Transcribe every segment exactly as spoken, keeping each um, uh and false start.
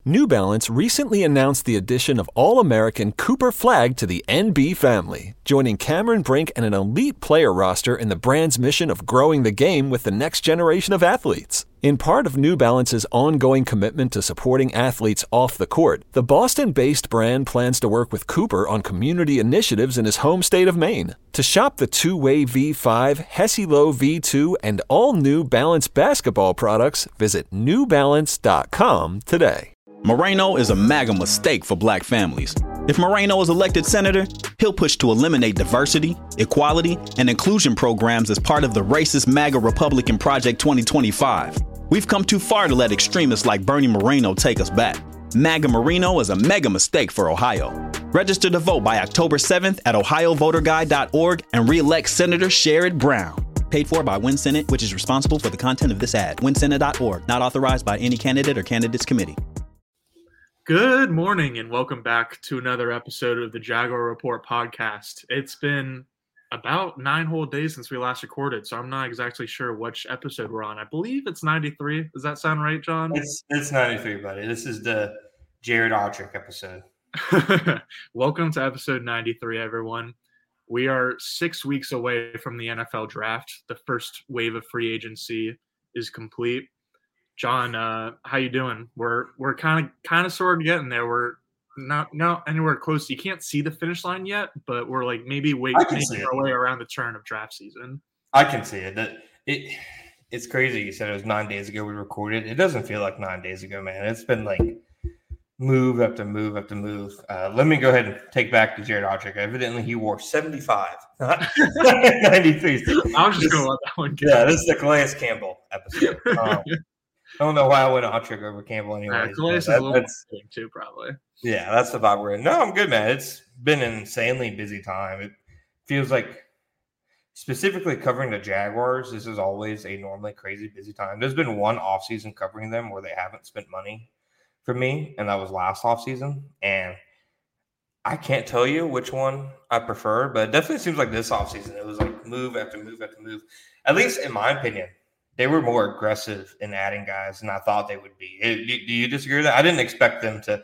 New Balance recently announced the addition of All-American Cooper Flagg to the N B family, joining Cameron Brink and an elite player roster in the brand's mission of growing the game with the next generation of athletes. In part of New Balance's ongoing commitment to supporting athletes off the court, the Boston-based brand plans to work with Cooper on community initiatives in his home state of Maine. To shop the two-way V five, Hesi-Lo V two, and all New Balance basketball products, visit new balance dot com today. Moreno is a MAGA mistake for black families. If Moreno is elected senator, he'll push to eliminate diversity, equality, and inclusion programs as part of the racist MAGA Republican Project twenty twenty-five. We've come too far to let extremists like Bernie Moreno take us back. MAGA Moreno is a mega mistake for Ohio. Register to vote by October seventh at ohio voter guide dot org and re-elect Senator Sherrod Brown. Paid for by Win Senate, which is responsible for the content of this ad. win senate dot org, not authorized by any candidate or candidates committee. Good morning and welcome back to another episode of the Jaguar Report podcast. It's been about nine whole days since we last recorded, so I'm not exactly sure which episode we're on. I believe it's ninety-three. Does that sound right, John? It's it's ninety-three, buddy. This is the Jared Autrick episode. Welcome to episode ninety-three, everyone. We are six weeks away from the N F L draft. The first wave of free agency is complete. John, uh, how you doing? We're we're kind of kind of sort of getting there. We're not not anywhere close. You can't see the finish line yet, but we're like maybe wait, making our way around the turn of draft season. I can see it. It, it. It's crazy. You said it was nine days ago we recorded. It doesn't feel like nine days ago, man. It's been like move after move after move. Uh, let me go ahead and take back to Jared Autrick. Evidently, he wore seventy-five, not ninety-three. I was just going to let that one go. Yeah, this is the Calais Campbell episode. Um, I don't know why I went Autrick over Campbell anyway. Uh, Calais is that, a little more too, probably. Yeah, that's the vibe we're in. No, I'm good, man. It's been an insanely busy time. It feels like specifically covering the Jaguars, this is always a normally crazy busy time. There's been one offseason covering them where they haven't spent money for me, and that was last offseason. And I can't tell you which one I prefer, but it definitely seems like this offseason, it was like move after move after move. At least in my opinion, they were more aggressive in adding guys than I thought they would be. Do you disagree with that? I didn't expect them to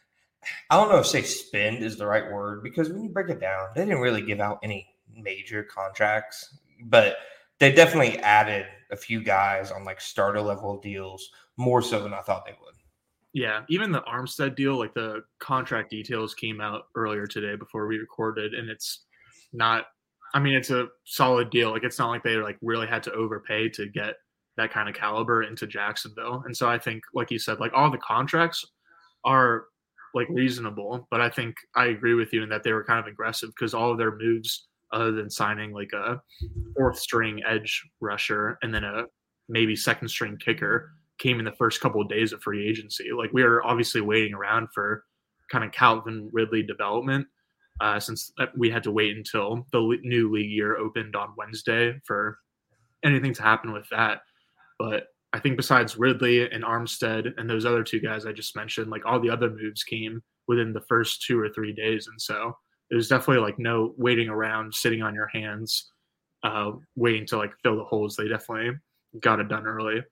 – I don't know if say spend is the right word, because when you break it down, they didn't really give out any major contracts, but they definitely added a few guys on like starter level deals more so than I thought they would. Yeah, even the Armstead deal, like the contract details came out earlier today before we recorded, and it's not – I mean, it's a solid deal. Like, it's not like they like really had to overpay to get that kind of caliber into Jacksonville. And so I think, like you said, like all the contracts are like reasonable, but I think I agree with you in that they were kind of aggressive because all of their moves, other than signing like a fourth string edge rusher and then a maybe second string kicker, came in the first couple of days of free agency. Like, we were obviously waiting around for kind of Calvin Ridley development. Uh, since we had to wait until the new league year opened on Wednesday for anything to happen with that. But I think besides Ridley and Armstead and those other two guys I just mentioned, like all the other moves came within the first two or three days. And so there's definitely like no waiting around, sitting on your hands, uh, waiting to like fill the holes. They definitely got it done early.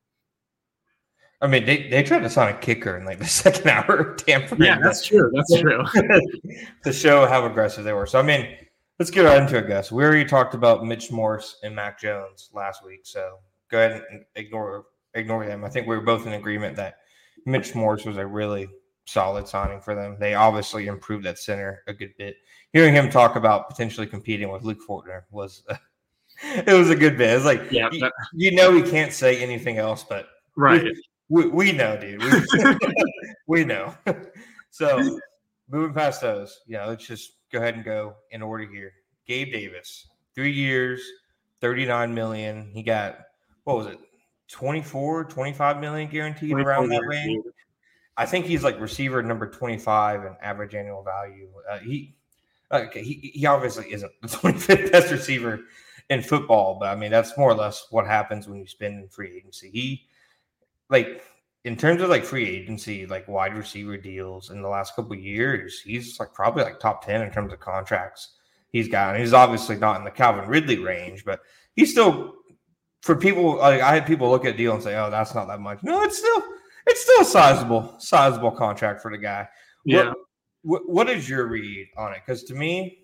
I mean, they, they tried to sign a kicker in like the second hour of Tampa. Yeah, that's true. That's true. To show how aggressive they were. So, I mean, let's get right into it, guys. We already talked about Mitch Morse and Mac Jones last week. So go ahead and ignore ignore them. I think we were both in agreement that Mitch Morse was a really solid signing for them. They obviously improved that center a good bit. Hearing him talk about potentially competing with Luke Fortner was uh, it was a good bit. It's like, yeah, you, you know, he can't say anything else, but right. We, We, we know, dude. We, we know. So, moving past those, yeah, let's just go ahead and go in order here. Gabe Davis, three years, thirty-nine million dollars. He got, what was it, twenty-four, twenty-five million dollars guaranteed around that range. I think he's like receiver number twenty-five in average annual value. Uh, he, okay, he, he obviously isn't the twenty-fifth best receiver in football, but I mean, that's more or less what happens when you spend in free agency. He, Like, in terms of, like, free agency, like, wide receiver deals in the last couple of years, he's, like, probably, like, top ten in terms of contracts he's got. And he's obviously not in the Calvin Ridley range, but he's still – for people – like, I had people look at the deal and say, oh, that's not that much. No, it's still – it's still a sizable, sizable contract for the guy. Yeah. What, what, what is your read on it? Because to me,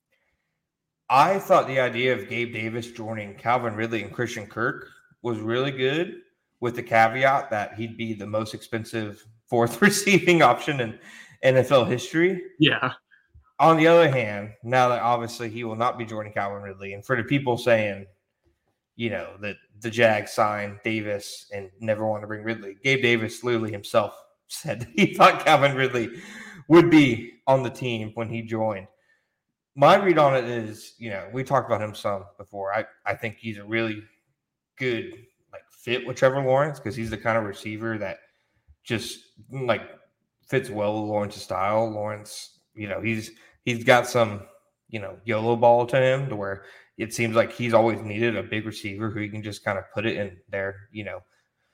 I thought the idea of Gabe Davis joining Calvin Ridley and Christian Kirk was really good, with the caveat that he'd be the most expensive fourth receiving option in N F L history. Yeah. On the other hand, now that obviously he will not be joining Calvin Ridley, and for the people saying, you know, that the Jags signed Davis and never want to bring Ridley, Gabe Davis literally himself said that he thought Calvin Ridley would be on the team when he joined. My read on it is, you know, we talked about him some before. I, I think he's a really good like fit with Trevor Lawrence because he's the kind of receiver that just like fits well with Lawrence's style. Lawrence, you know, he's he's got some, you know, YOLO ball to him to where it seems like he's always needed a big receiver who he can just kind of put it in their, you know,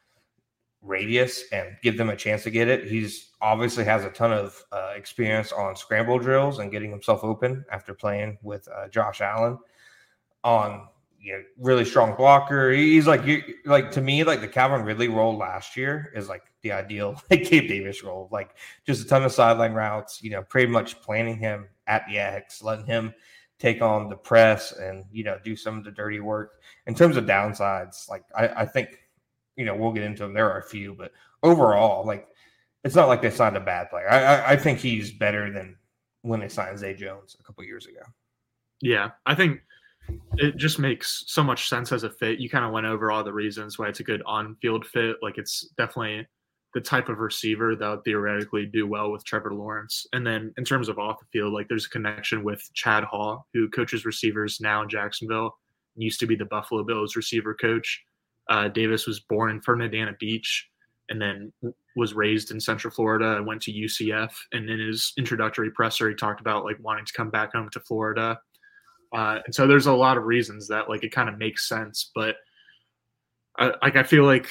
radius and give them a chance to get it. He's obviously has a ton of uh, experience on scramble drills and getting himself open after playing with uh, Josh Allen on, you know, really strong blocker. He's like, you like to me, like the Calvin Ridley role last year is like the ideal like Gabe Davis role, like just a ton of sideline routes, you know, pretty much planning him at the X, letting him take on the press and, you know, do some of the dirty work. In terms of downsides, like I, I think, you know, we'll get into them. There are a few, but overall, like it's not like they signed a bad player. I, I, I think he's better than when they signed Zay Jones a couple of years ago. Yeah, I think it just makes so much sense as a fit. You kind of went over all the reasons why it's a good on-field fit. Like it's definitely the type of receiver that would theoretically do well with Trevor Lawrence. And then in terms of off the field, like there's a connection with Chad Hall, who coaches receivers now in Jacksonville, used to be the Buffalo Bills receiver coach. Uh, Davis was born in Fernandina Beach and then was raised in Central Florida and went to U C F. And in his introductory presser, he talked about like wanting to come back home to Florida. Uh, and so there's a lot of reasons that like it kind of makes sense, but I, like I feel like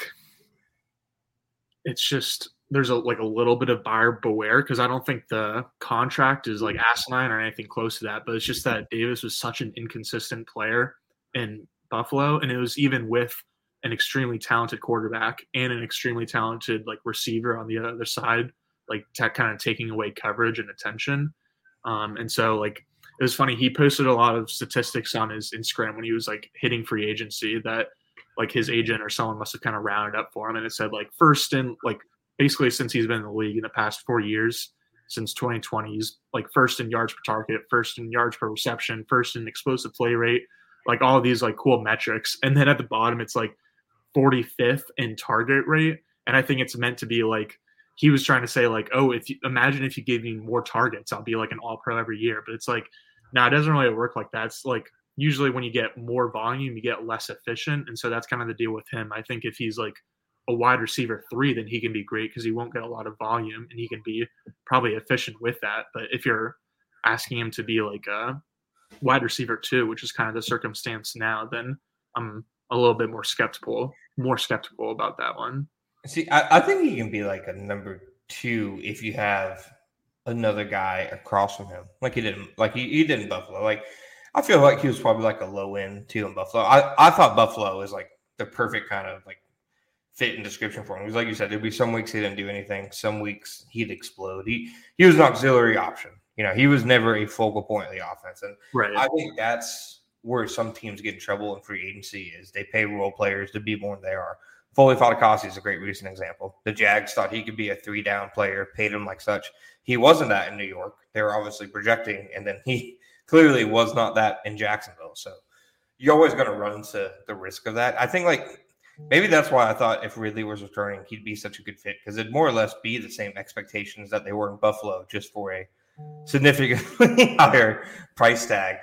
it's just there's a like a little bit of buyer beware because I don't think the contract is like asinine or anything close to that, but it's just that Davis was such an inconsistent player in Buffalo, and it was even with an extremely talented quarterback and an extremely talented like receiver on the other side, like t- kind of taking away coverage and attention. Um, and so like it was funny. He posted a lot of statistics on his Instagram when he was like hitting free agency that like his agent or someone must have kind of rounded up for him. And it said like first in like basically since he's been in the league in the past four years, since twenty twenty, he's like first in yards per target, first in yards per reception, first in explosive play rate, like all of these like cool metrics. And then at the bottom, it's like forty-fifth in target rate. And I think it's meant to be like, he was trying to say like, oh, if you imagine if you gave me more targets, I'll be like an all pro every year. But it's like, no, nah, it doesn't really work like that. It's like usually when you get more volume, you get less efficient. And so that's kind of the deal with him. I think if he's like a wide receiver three, then he can be great because he won't get a lot of volume and he can be probably efficient with that. But if you're asking him to be like a wide receiver two, which is kind of the circumstance now, then I'm a little bit more skeptical, more skeptical about that one. See, I, I think he can be like a number two if you have another guy across from him, like he did, like he, he did in Buffalo. Like I feel like he was probably like a low end two in Buffalo. I, I thought Buffalo was like the perfect kind of like fit and description for him. Because like you said, there'd be some weeks he didn't do anything, some weeks he'd explode. He he was an auxiliary option. You know, he was never a focal point of the offense, and right. I think that's where some teams get in trouble in free agency is they pay role players to be more than they are. Foley Fatukasi is a great recent example. The Jags thought he could be a three-down player, paid him like such. He wasn't that in New York. They were obviously projecting, and then he clearly was not that in Jacksonville. So you're always going to run into the risk of that. I think, like, maybe that's why I thought if Ridley was returning, he'd be such a good fit because it'd more or less be the same expectations that they were in Buffalo, just for a significantly higher price tag.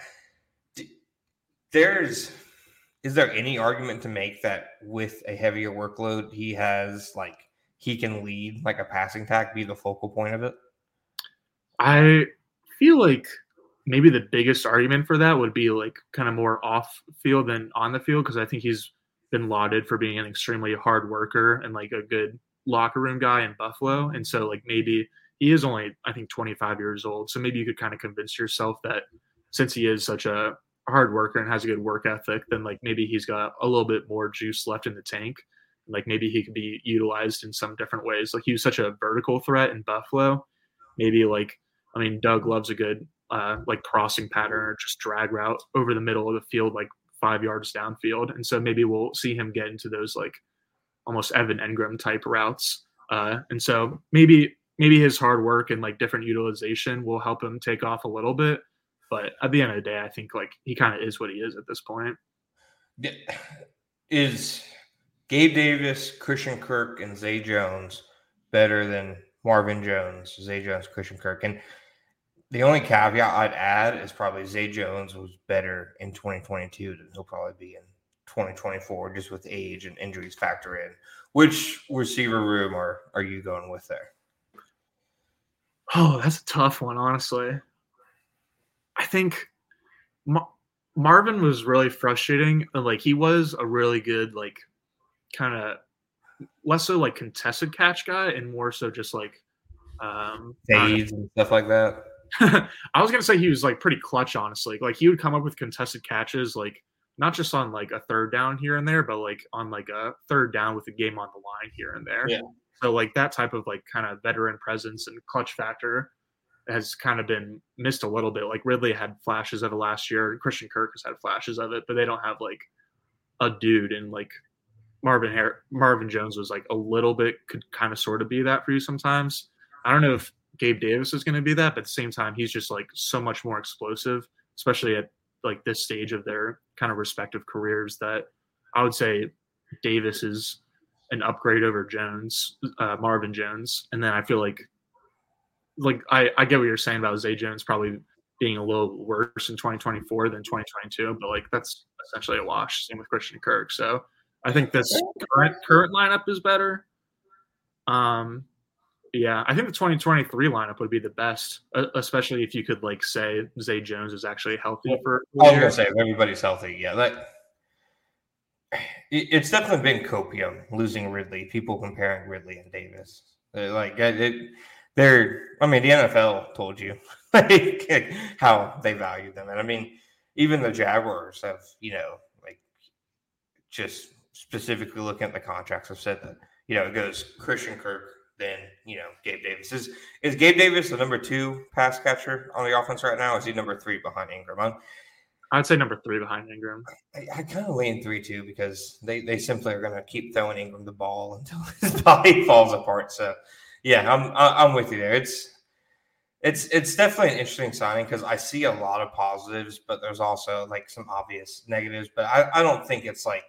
There's – is there any argument to make that with a heavier workload, he has like he can lead like a passing attack, be the focal point of it? I feel like maybe the biggest argument for that would be like kind of more off field than on the field, because I think he's been lauded for being an extremely hard worker and like a good locker room guy in Buffalo. And so like maybe he is only, I think, twenty-five years old. So maybe you could kind of convince yourself that since he is such a hard worker and has a good work ethic, then like maybe he's got a little bit more juice left in the tank. Like maybe he could be utilized in some different ways. Like he was such a vertical threat in Buffalo. Maybe like, I mean, Doug loves a good uh, like crossing pattern or just drag route over the middle of the field, like five yards downfield. And so maybe we'll see him get into those like almost Evan Engram type routes. Uh, and so maybe maybe his hard work and like different utilization will help him take off a little bit. But at the end of the day, I think like he kind of is what he is at this point. Is Gabe Davis, Christian Kirk, and Zay Jones better than Marvin Jones, Zay Jones, Christian Kirk? And the only caveat I'd add is probably Zay Jones was better in twenty twenty-two than he'll probably be in twenty twenty-four, just with age and injuries factor in. Which receiver room are, are you going with there? Oh, that's a tough one, honestly. I think Ma- Marvin was really frustrating. Like he was a really good, like kind of less so like contested catch guy and more so just like um fades and stuff like that. I was gonna say he was like pretty clutch, honestly. Like he would come up with contested catches, like not just on like a third down here and there, but like on like a third down with the game on the line here and there. Yeah. So like that type of like kind of veteran presence and clutch factor has kind of been missed a little bit. Like Ridley had flashes of it last year, and Christian Kirk has had flashes of it, but they don't have like a dude. And like Marvin Har- Marvin Jones was like a little bit could kind of sort of be that for you sometimes. I don't know if Gabe Davis is going to be that, but at the same time, he's just like so much more explosive, especially at like this stage of their kind of respective careers, that I would say Davis is an upgrade over Jones, uh, Marvin Jones. And then I feel like, like I, I get what you're saying about Zay Jones probably being a little worse in twenty twenty-four than twenty twenty-two, but like that's essentially a wash. Same with Christian Kirk. So I think this current current lineup is better. Um, yeah, I think the twenty twenty-three lineup would be the best, especially if you could like say Zay Jones is actually healthy for. I was gonna say if everybody's healthy, yeah. That it's definitely been copium losing Ridley. People comparing Ridley and Davis, they're like it. They're, I mean, the N F L told you like how they value them, and I mean, even the Jaguars have, you know, like just specifically looking at the contracts, have said that, you know, it goes Christian Kirk, then, you know, Gabe Davis. Is is Gabe Davis the number two pass catcher on the offense right now? Or is he number three behind Ingram? I'm, I'd say number three behind Ingram. I, I kind of lean three too because they they simply are going to keep throwing Ingram the ball until his body falls apart. So. Yeah, I'm I'm with you there. It's it's it's definitely an interesting signing because I see a lot of positives, but there's also like some obvious negatives. But I, I don't think it's like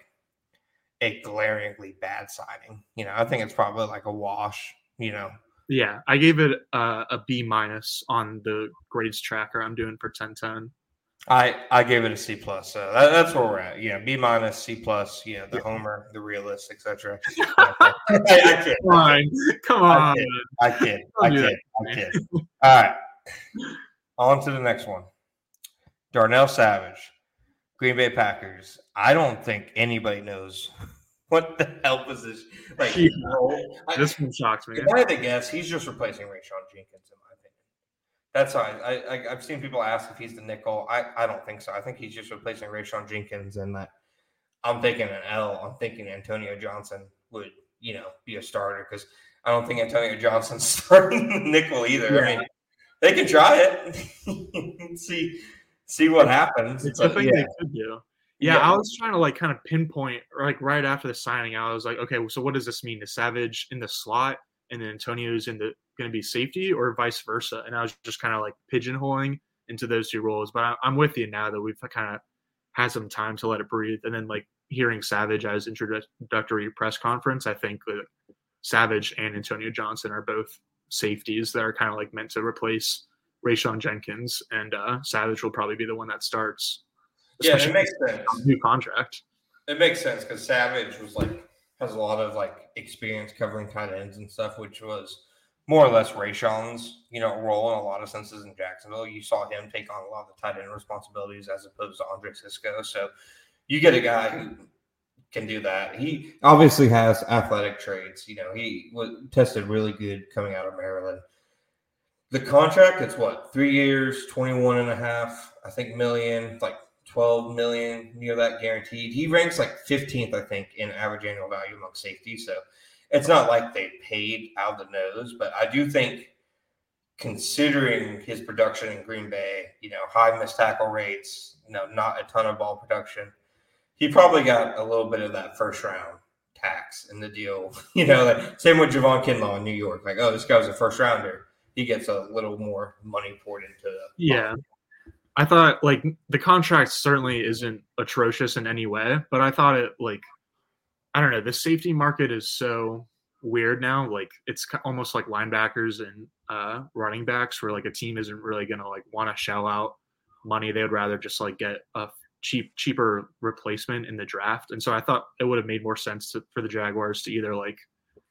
a glaringly bad signing. You know, I think it's probably like a wash. You know. Yeah, I gave it uh, a B minus on the grades tracker I'm doing for ten ten. I, I gave it a C plus, so that, that's where we're at. You know, B minus, C plus. You know, the homer, the realist, et cetera. I, I kid. Come on, come on. I kid. I kid. I kid. I kid. All right, on to the next one. Darnell Savage, Green Bay Packers. I don't think anybody knows what the hell was this. Like, yeah. I, this one shocks me. If I had to guess, he's just replacing Rayshon Jenkins, in my opinion. That's all. I, I I've seen people ask if he's the nickel. I, I don't think so. I think he's just replacing Rayshon Jenkins, and that I'm thinking an L. I'm thinking Antonio Johnson would, you know, be a starter because I don't think Antonio Johnson's starting the nickel either. Yeah. I mean, they can try it, see see what happens. It's something yeah. they could do. Yeah, yeah, I was trying to like kind of pinpoint, like right after the signing, I was like, okay, so what does this mean? The Savage in the slot and then Antonio's in the going to be safety or vice versa? And I was just kind of like pigeonholing into those two roles. But I, I'm with you now that we've kind of had some time to let it breathe. And then like hearing Savage as introductory press conference, I think that Savage and Antonio Johnson are both safeties that are kind of like meant to replace Rayshon Jenkins, and uh, Savage will probably be the one that starts. Yeah, it makes sense. New contract. It makes sense because Savage was like has a lot of like experience covering tight ends and stuff, which was more or less Rayshon's, you know, role in a lot of senses in Jacksonville. You saw him take on a lot of the tight end responsibilities as opposed to Andre Cisco. So you get a guy who can do that. He obviously has athletic traits. You know, he was tested really good coming out of Maryland. The contract, it's what, three years, twenty-one and a half, I think, million, like twelve million, near that guaranteed. He ranks like fifteenth, I think, in average annual value among safety. So it's not like they paid out of the nose, but I do think considering his production in Green Bay, you know, high missed tackle rates, you know, not a ton of ball production, he probably got a little bit of that first round tax in the deal. You know, like, same with Javon Kinlaw in New York. Like, oh, this guy was a first rounder. He gets a little more money poured into the yeah. I thought, like, the contract certainly isn't atrocious in any way, but I thought it, like, I don't know, the safety market is so weird now. Like, it's almost like linebackers and uh, running backs, where like a team isn't really gonna like want to shell out money. They would rather just like get a cheap, cheaper replacement in the draft. And so I thought it would have made more sense to, for the Jaguars to either like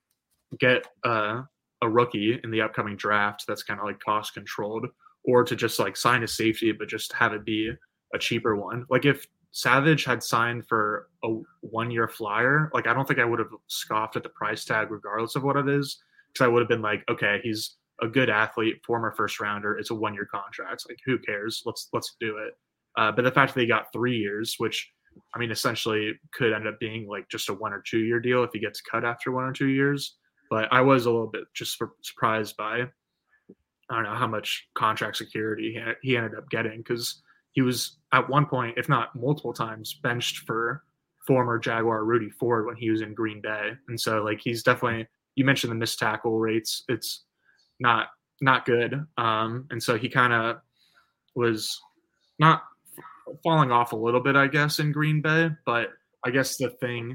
get uh, a rookie in the upcoming draft that's kind of like cost controlled, or to just like sign a safety, but just have it be a cheaper one. Like if Savage had signed for a one-year flyer, like I don't think I would have scoffed at the price tag regardless of what it is, because I would have been like, okay, he's a good athlete, former first rounder. It's a one-year contract. Like who cares? Let's let's do it. Uh, but the fact that they got three years, which I mean, essentially could end up being like just a one or two year deal if he gets cut after one or two years. But I was a little bit just surprised by, I don't know how much contract security he, he ended up getting, because he was at one point, if not multiple times, benched for former Jaguar Rudy Ford when he was in Green Bay. And so like he's definitely, you mentioned the missed tackle rates. It's not not good. Um, and so he kind of was not falling off a little bit, I guess, in Green Bay. But I guess the thing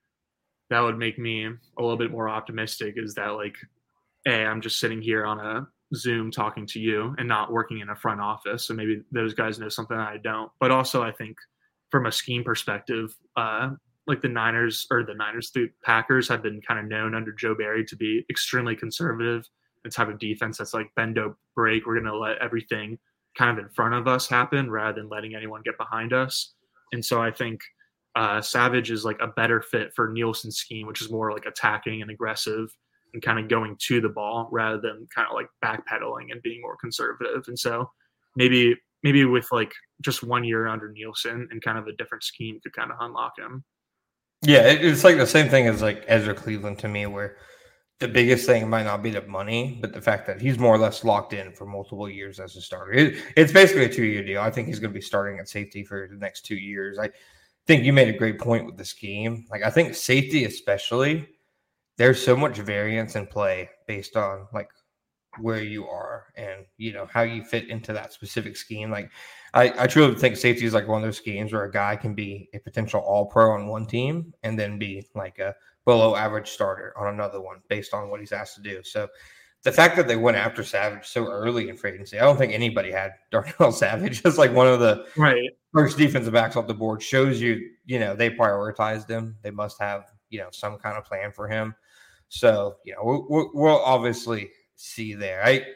that would make me a little bit more optimistic is that, like, hey, I'm just sitting here on a Zoom talking to you and not working in a front office. So maybe those guys know something that I don't. But also I think from a scheme perspective, uh, like the Niners or the Niners, the Packers have been kind of known under Joe Barry to be extremely conservative, the type of defense that's like bend don't break. We're going to let everything kind of in front of us happen rather than letting anyone get behind us. And so I think uh, Savage is like a better fit for Nielsen's scheme, which is more like attacking and aggressive and kind of going to the ball rather than kind of like backpedaling and being more conservative. And so maybe maybe with like just one year under Nielsen and kind of a different scheme could kind of unlock him. Yeah, it's like the same thing as like Ezra Cleveland to me, where the biggest thing might not be the money, but the fact that he's more or less locked in for multiple years as a starter. It, it's basically a two-year deal. I think he's going to be starting at safety for the next two years. I think you made a great point with the scheme. Like, I think safety especially, there's so much variance in play based on like where you are and, you know, how you fit into that specific scheme. Like, I, I truly think safety is like one of those schemes where a guy can be a potential all-pro on one team and then be like a below average starter on another one based on what he's asked to do. So the fact that they went after Savage so early in free agency, I don't think anybody had Darnell Savage as like one of the right first defensive backs off the board, shows you, you know, they prioritized him. They must have, you know, some kind of plan for him. So, you know, we'll, we'll obviously see there. I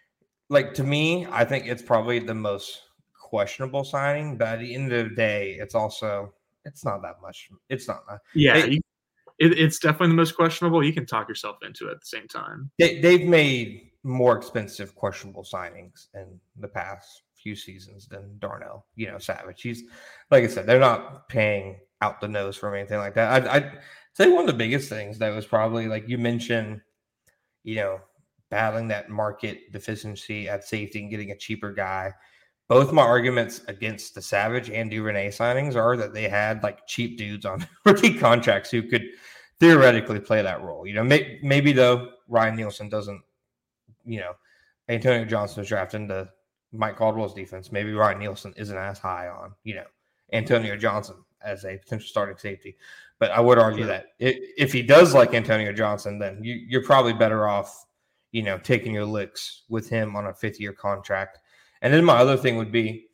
like, to me, I think it's probably the most questionable signing, but at the end of the day, it's also, it's not that much. It's not. Yeah. They, you, it, it's definitely the most questionable. You can talk yourself into it at the same time. They, they've made more expensive, questionable signings in the past few seasons than Darnell, you know, Savage. He's, like I said, they're not paying out the nose for anything like that. I, I'd say one of the biggest things that was probably, like you mentioned, you know, battling that market deficiency at safety and getting a cheaper guy. Both my arguments against the Savage and Duvernay signings are that they had like cheap dudes on rookie contracts who could theoretically play that role. You know, may, maybe though Ryan Nielsen doesn't, you know, Antonio Johnson was drafted into Mike Caldwell's defense. Maybe Ryan Nielsen isn't as high on, you know, Antonio Johnson as a potential starting safety. But I would argue that if he does like Antonio Johnson, then you, you're probably better off, you know, taking your licks with him on a fifth year contract. And then my other thing would be,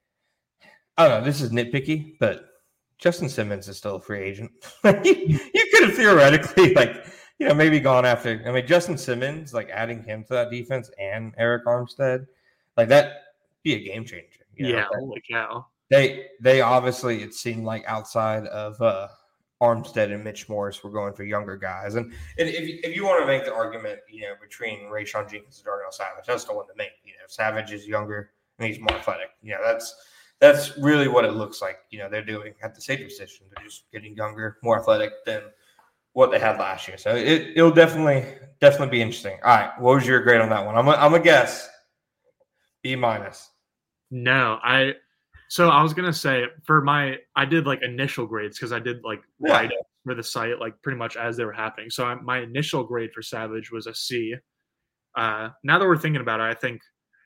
I don't know, this is nitpicky, but Justin Simmons is still a free agent. you, you could have theoretically, like, you know, maybe gone after, I mean, Justin Simmons, like adding him to that defense and Eric Armstead, like that be a game changer. You know? Yeah, holy cow. They, they obviously, it seemed like outside of uh, Armstead and Mitch Morse were going for younger guys. And, and if, if you want to make the argument, you know, between Rayshon Jenkins and Darnell Savage, that's the one to make. You know, Savage is younger and he's more athletic. You know, that's that's really what it looks like. You know, they're doing at the safety position. They're just getting younger, more athletic than what they had last year. So it, it'll definitely, definitely be interesting. All right. What was your grade on that one? I'm a, I'm a guess. B minus. No, I, so I was going to say for my, I did like initial grades because I did like Yeah. write up for the site, like pretty much as they were happening. So I, my initial grade for Savage was a C. Uh, now that we're thinking about it, I think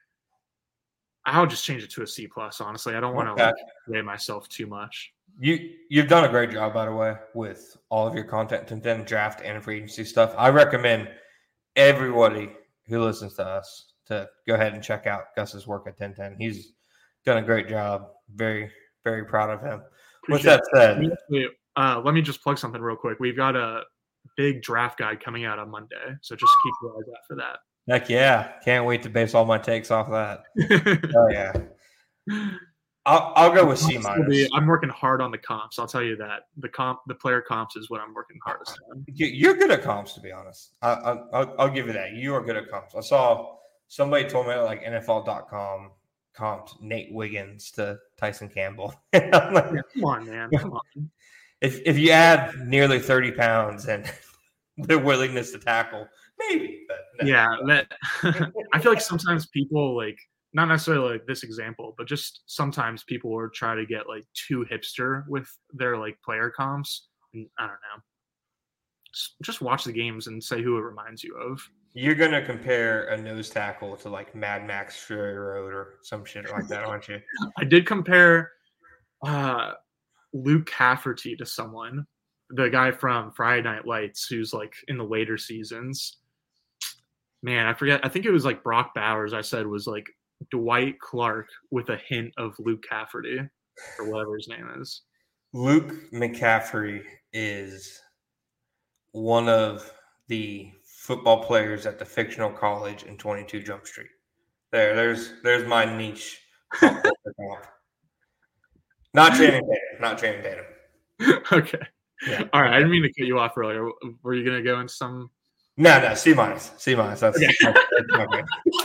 I'll just change it to a C plus. Honestly, I don't want to Okay. like, grade myself too much. You you've done a great job, by the way, with all of your content and then draft and free agency stuff. I recommend everybody who listens to us to go ahead and check out Gus's work at ten ten. He's done a great job. Very, very proud of him. With Appreciate that it. said, Uh, let me just plug something real quick. We've got a big draft guide coming out on Monday, so just keep your eyes out for that. heck yeah. Can't wait to base all my takes off that. Oh, yeah. I'll, I'll go with C minus. I'm working hard on the comps. I'll tell you that the comp, the player comps, is what I'm working hardest on. You- You're good at comps, to be honest. I, I, I'll, I'll give you that. You are good at comps. I saw somebody told me like N F L dot com comped Nate Wiggins to Tyson Campbell. I'm like, Yeah, come on, man. Come on. if if you add nearly thirty pounds and their willingness to tackle, maybe. But no. Yeah, that. I feel like sometimes people like not necessarily like this example, but just sometimes people will try to get like too hipster with their like player comps. And I don't know. Just, just watch the games and say who it reminds you of. You're gonna compare a nose tackle to like Mad Max Fury Road or some shit like that, aren't you? I did compare uh, Luke Cafferty to someone, the guy from Friday Night Lights, who's like in the later seasons. Man, I forget. I think it was like Brock Bowers. I said was like Dwight Clark with a hint of Luke Cafferty or whatever his name is. Luke McCaffrey is one of the football players at the fictional college in twenty-two Jump Street. There, there's there's my niche. Not Channing Tatum. Not Channing Tatum. Okay. Yeah. All right. I didn't mean to cut you off earlier. Were you going to go into some? No, no, C minus. C minus. That's, Okay. that's, that's okay.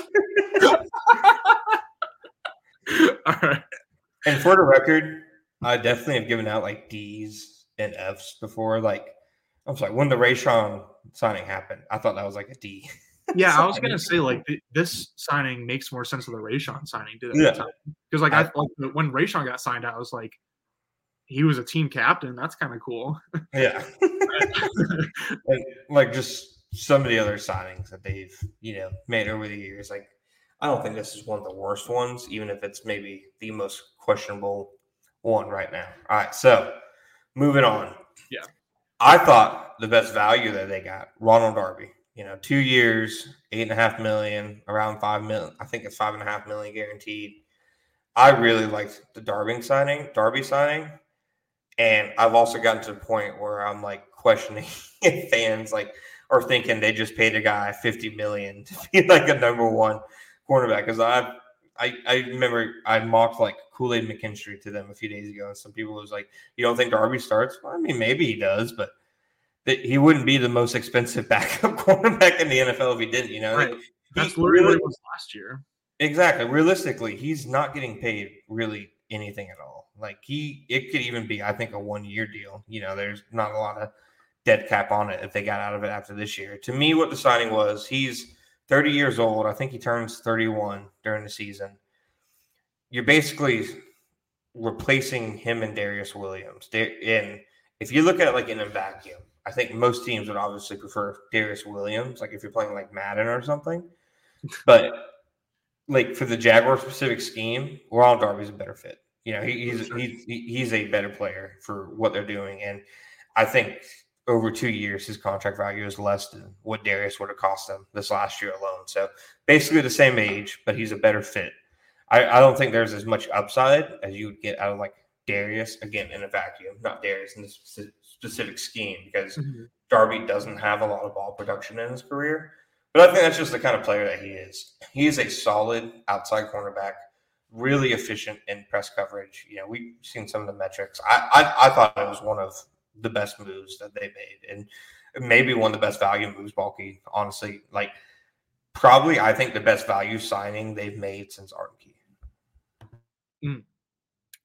All right. And for the record, I definitely have given out like D's and F's before. Like, I'm sorry, when the Rayshon signing happened, I thought that was like a D. Yeah, I was gonna say like th- this signing makes more sense than the Rayshon signing did at Yeah. the time. Because like I like when Rayshon got signed, I was like, he was a team captain. That's kind of cool. Yeah. And like just some of the other signings that they've, you know, made over the years. Like, I don't think this is one of the worst ones, even if it's maybe the most questionable one right now. All right, so moving on. Yeah. I thought the best value that they got, Ronald Darby. You know, two years, eight and a half million, around five million. I think it's five and a half million guaranteed. I really liked the Darby signing, Darby signing. And I've also gotten to the point where I'm like questioning if fans like are thinking they just paid a guy fifty million to be like a number one cornerback. Because I, I, I remember I mocked like Kool-Aid McKinstry to them a few days ago, and some people was like, "You don't think Darby starts?" Well, I mean, maybe he does, but that he wouldn't be the most expensive backup cornerback in the N F L if he didn't. You know, Right. Like, That's he literally really- what it was last year. Exactly. Realistically, he's not getting paid really anything at all. Like he, it could even be, I think, a one-year deal. You know, there's not a lot of dead cap on it if they got out of it after this year. To me, what the signing was, he's thirty years old. I think he turns thirty-one during the season. You're basically replacing him and Darius Williams. And if you look at it like in a vacuum, I think most teams would obviously prefer Darius Williams, like if you're playing like Madden or something. But like for the Jaguar specific scheme, Ronald Darby's a better fit. You know, he, he's he's he's a better player for what they're doing, and I think over two years his contract value is less than what Darius would have cost them this last year alone. So basically the same age, but he's a better fit. I, I don't think there's as much upside as you would get out of like Darius again in a vacuum, not Darius in this specific scheme because Mm-hmm. Darby doesn't have a lot of ball production in his career. But I think that's just the kind of player that he is. He is a solid outside cornerback, really efficient in press coverage. You know, we've seen some of the metrics. I, I I thought it was one of the best moves that they made, and maybe one of the best value moves. Bulky, honestly, like probably I think the best value signing they've made since Arden Key. Mm.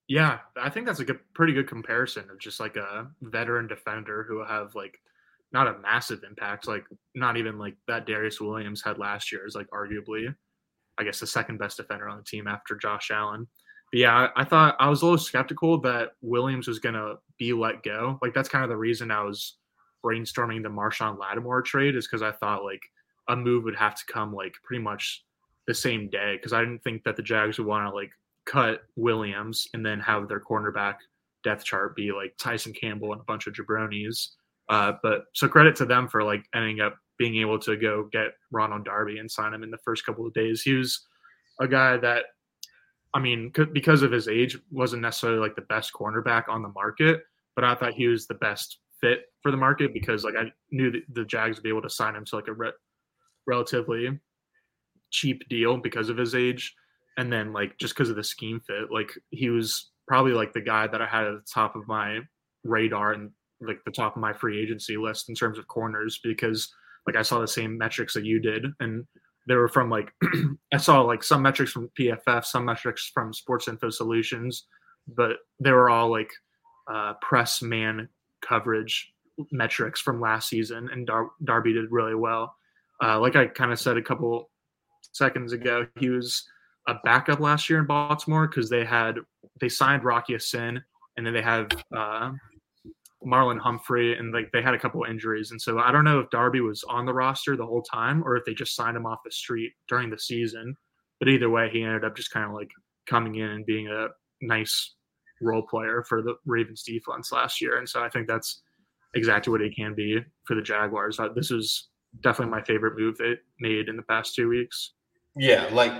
Yeah, I think that's a good, pretty good comparison of just like a veteran defender who have like not a massive impact, like not even like that Darius Williams had last year is like arguably, I guess, the second best defender on the team after Josh Allen. But yeah, I, I thought I was a little skeptical that Williams was going to be let go. Like that's kind of the reason I was brainstorming the Marshawn Lattimore trade is because I thought like a move would have to come like pretty much the same day because I didn't think that the Jags would want to like cut Williams and then have their cornerback depth chart be like Tyson Campbell and a bunch of jabronis. Uh, but so credit to them for like ending up being able to go get Ronald Darby and sign him in the first couple of days. He was a guy that, I mean, because of his age, wasn't necessarily like the best cornerback on the market, but I thought he was the best fit for the market because like I knew that the Jags would be able to sign him to like a re- relatively cheap deal because of his age. And then like just because of the scheme fit, like he was probably like the guy that I had at the top of my radar and like the top of my free agency list in terms of corners because like I saw the same metrics that you did and they were from like I saw like some metrics from P F F, some metrics from Sports Info Solutions, but they were all like uh, press man coverage metrics from last season, and Dar- Darby did really well. Uh, like I kind of said a couple seconds ago, he was a backup last year in Baltimore because they had they signed Rocky Sin, and then they have uh, Marlon Humphrey, and like they had a couple of injuries, and so I don't know if Darby was on the roster the whole time or if they just signed him off the street during the season. But either way, he ended up just kind of like coming in and being a nice role player for the Ravens defense last year, and so I think that's exactly what he can be for the Jaguars. Uh, this is definitely my favorite move they made in the past two weeks. Yeah, like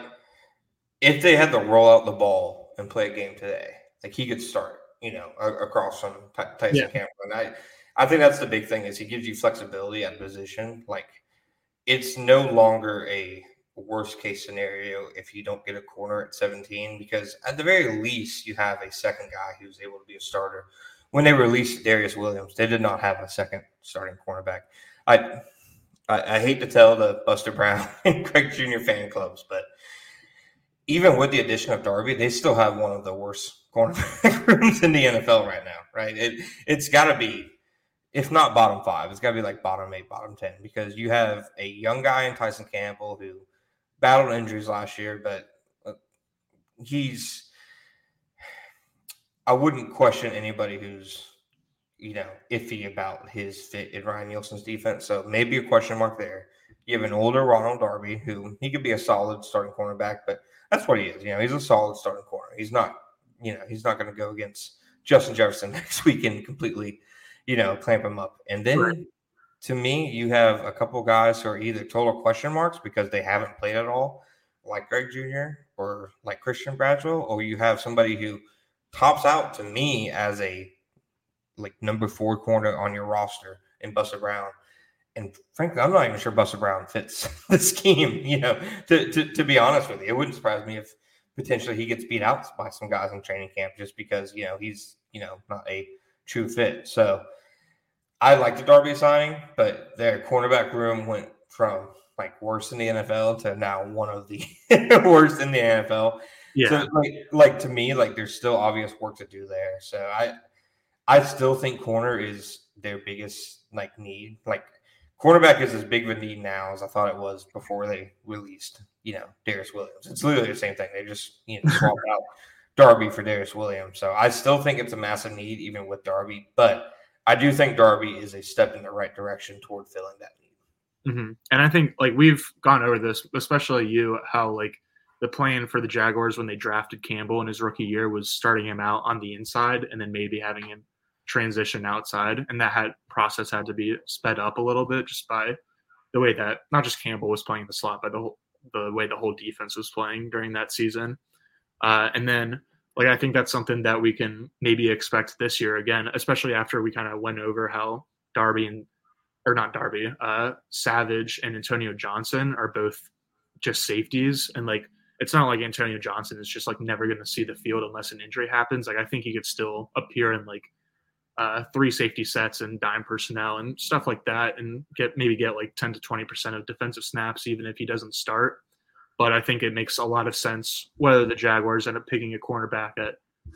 if they had to roll out the ball and play a game today, like he could start. You know, across from Tyson Yeah. Campbell. And I, I think that's the big thing is he gives you flexibility at position. Like it's no longer a worst case scenario if you don't get a corner at seventeen, because at the very least you have a second guy who's able to be a starter. When they released Darius Williams, they did not have a second starting cornerback. I, I, I hate to tell the Buster Brown and Craig Junior fan clubs, but even with the addition of Darby, they still have one of the worst cornerback rooms in the N F L right now, right? It, it's got to be, if not bottom five, it's got to be like bottom eight, bottom ten, because you have a young guy in Tyson Campbell who battled injuries last year, but he's – I wouldn't question anybody who's, you know, iffy about his fit in Ryan Nielsen's defense, so maybe a question mark there. You have an older Ronald Darby who he could be a solid starting cornerback, but that's what he is. You know, he's a solid starting corner. He's not – You know, he's not going to go against Justin Jefferson next week and completely, you know, clamp him up. And then right. to me, you have a couple guys who are either total question marks because they haven't played at all, like Greg Junior or like Christian Bradswell, or you have somebody who tops out to me as a like number four corner on your roster in Buster Brown. And frankly, I'm not even sure Buster Brown fits the scheme, you know, to, to, to be honest with you. It wouldn't surprise me if potentially he gets beat out by some guys in training camp just because, you know, he's, you know, not a true fit. So I like the Darby signing, but their cornerback room went from like worst in the N F L to now one of the worst in the N F L. Yeah. So like, like to me, like there's still obvious work to do there. So I, I still think corner is their biggest like need. Like cornerback is as big of a need now as I thought it was before they released, you know, Darius Williams. It's literally the same thing. They just, you know, swapped out Darby for Darius Williams. So I still think it's a massive need even with Darby, but I do think Darby is a step in the right direction toward filling that need. Mm-hmm. And I think like we've gone over this, especially you, how like the plan for the Jaguars when they drafted Campbell in his rookie year was starting him out on the inside and then maybe having him transition outside. And that had process had to be sped up a little bit just by the way that not just Campbell was playing the slot, but the whole, the way the whole defense was playing during that season. Uh, and then like, I think that's something that we can maybe expect this year again, especially after we kind of went over how Darby and, or not Darby, uh, Savage and Antonio Johnson are both just safeties. And like, it's not like Antonio Johnson is just like never going to see the field unless an injury happens. Like, I think he could still appear in like uh, three safety sets and dime personnel and stuff like that and get maybe get like ten to twenty percent of defensive snaps, even if he doesn't start. But I think it makes a lot of sense whether the Jaguars end up picking a cornerback at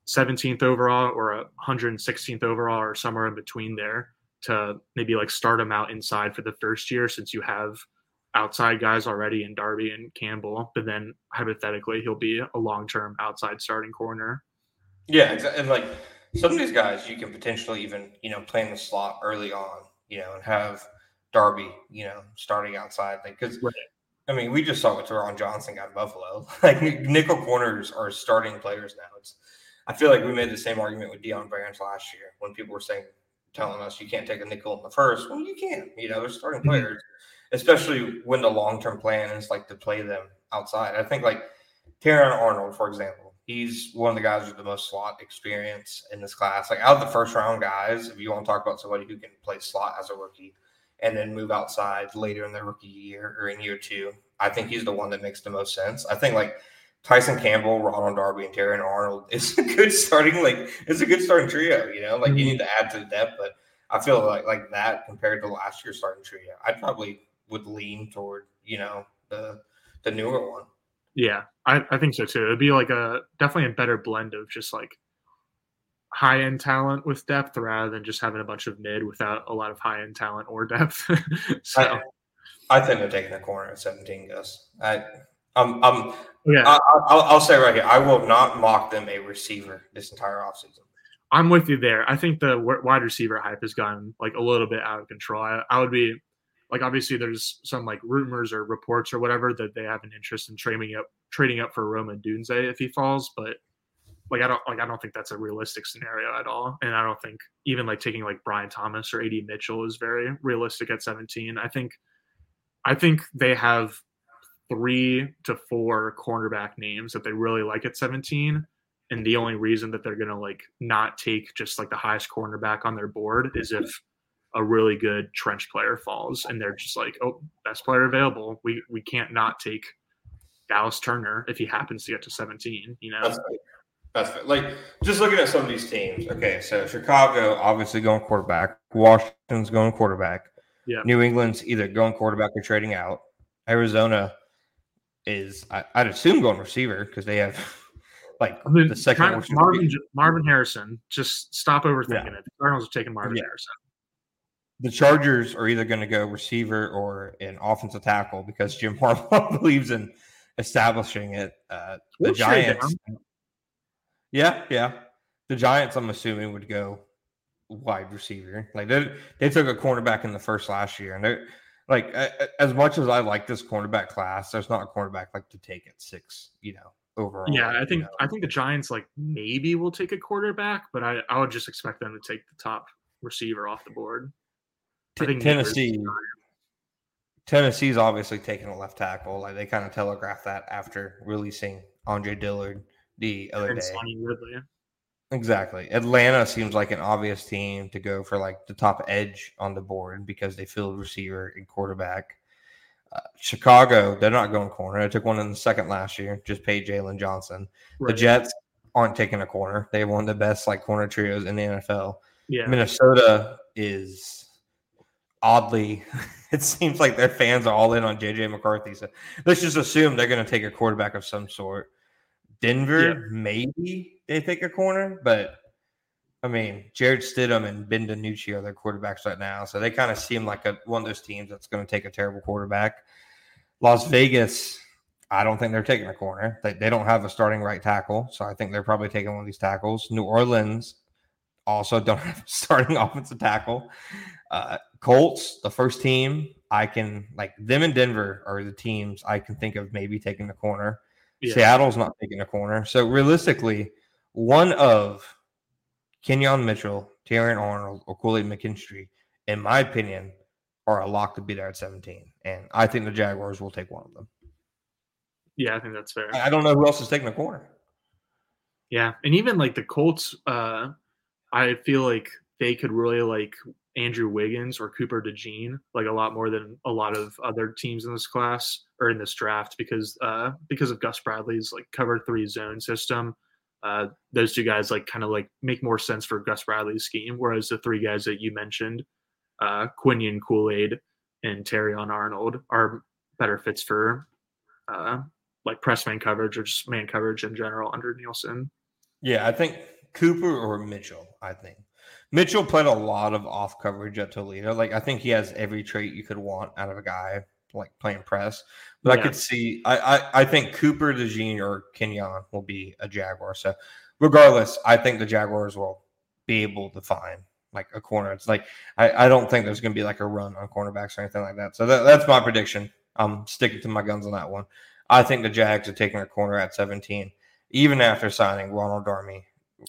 seventeenth overall or a one hundred sixteenth overall or somewhere in between there to maybe like start him out inside for the first year since you have outside guys already in Darby and Campbell, but then hypothetically he'll be a long-term outside starting corner. Yeah, exactly. And like some of these guys you can potentially even, you know, play in the slot early on, you know, and have Darby, you know, starting outside. Like, because, right. I mean, we just saw what Teron Johnson got in Buffalo. Like, nickel corners are starting players now. It's, I feel like we made the same argument with Deion Branch last year when people were saying, telling us you can't take a nickel in the first. Well, you can. You know, they're starting mm-hmm. players, especially when the long-term plan is, like, to play them outside. I think, like, Terrion Arnold, for example, he's one of the guys with the most slot experience in this class. Like, out of the first-round guys, if you want to talk about somebody who can play slot as a rookie and then move outside later in their rookie year or in year two, I think he's the one that makes the most sense. I think, like, Tyson Campbell, Ronald Darby, and Terrion Arnold is a good starting, like, it's a good starting trio, you know? Like, mm-hmm. you need to add to the depth, but I feel like like that compared to last year's starting trio, I probably would lean toward, you know, the the newer one. Yeah, I, I think so too. It'd be like a definitely a better blend of just like high end talent with depth rather than just having a bunch of mid without a lot of high end talent or depth. so I, I think they're taking a corner at seventeen, Gus. I I'm I'm yeah. I, I'll, I'll say right here, I will not mock them a receiver this entire offseason. I'm with you there. I think the wide receiver hype has gotten like a little bit out of control. I, I would be like, obviously there's some like rumors or reports or whatever that they have an interest in trading up, trading up for Rome Odunze if he falls. But like, I don't like, I don't think that's a realistic scenario at all. And I don't think even like taking like Brian Thomas or A D Mitchell is very realistic at seventeen. I think, I think they have three to four cornerback names that they really like at seventeen. And the only reason that they're going to like not take just like the highest cornerback on their board is if a really good trench player falls and they're just like, oh, best player available. We we can't not take Dallas Turner if he happens to get to seventeen, you know? That's right. That's right. Like, just looking at some of these teams. Okay, so Chicago obviously going quarterback. Washington's going quarterback. Yeah. New England's either going quarterback or trading out. Arizona is, I, I'd assume, going receiver because they have – like I mean, the second Marvin, Marvin Harrison, just stop overthinking yeah. it. The Cardinals are taking Marvin yeah. Harrison. The Chargers are either going to go receiver or an offensive tackle because Jim Harbaugh believes in establishing it. Uh, the we'll Giants, yeah, yeah. The Giants, I'm assuming, would go wide receiver. Like they they took a cornerback in the first last year, and they're like, as much as I like this cornerback class, there's not a cornerback like to take at six, you know. Overall, yeah, I think you know. I think the Giants like maybe will take a quarterback, but I, I would just expect them to take the top receiver off the board. I think Tennessee, Tennessee's obviously taking a left tackle. Like they kind of telegraphed that after releasing Andre Dillard the other and day. Sonny Ridley. Exactly. Atlanta seems like an obvious team to go for like the top edge on the board because they filled receiver and quarterback. Uh, Chicago, they're not going corner. I took one in the second last year, just paid Jalen Johnson. Right. The Jets aren't taking a corner. They have one of the best like corner trios in the N F L. Yeah. Minnesota is oddly, it seems like their fans are all in on J J McCarthy. So let's just assume they're going to take a quarterback of some sort. Denver, yeah. maybe they take a corner, but I mean, Jared Stidham and Ben DiNucci are their quarterbacks right now. So they kind of seem like a, one of those teams that's going to take a terrible quarterback. Las Vegas, I don't think they're taking a corner. They, they don't have a starting right tackle. So I think they're probably taking one of these tackles. New Orleans also don't have a starting offensive tackle. Uh, Colts, the first team, I can, like, them and Denver are the teams I can think of maybe taking the corner. Yeah. Seattle's not taking a corner. So realistically, one of Kenyon Mitchell, Terrion Arnold, or Kool-Aid McKinstry, in my opinion, are a lock to be there at seventeen. And I think the Jaguars will take one of them. Yeah, I think that's fair. I don't know who else is taking the corner. Yeah, and even like the Colts, uh, I feel like they could really like Andrew Wiggins or Cooper DeJean like a lot more than a lot of other teams in this class or in this draft because uh, because of Gus Bradley's like cover three zone system. Uh, those two guys like kind of like make more sense for Gus Bradley's scheme, whereas the three guys that you mentioned, uh, Quinion Kool-Aid and Terrion Arnold, are better fits for uh, like press man coverage or just man coverage in general under Nielsen. Yeah, I think Cooper or Mitchell, I think. Mitchell played a lot of off coverage at Toledo. Like, I think he has every trait you could want out of a guy like playing press. But yeah. I could see I, I I think Cooper, DeJean, or Kenyon will be a Jaguar. So regardless, I think the Jaguars will be able to find like a corner. It's like I, I don't think there's gonna be like a run on cornerbacks or anything like that. So that, that's my prediction. I'm sticking to my guns on that one. I think the Jags are taking a corner at seventeen, even after signing Ronald Darby.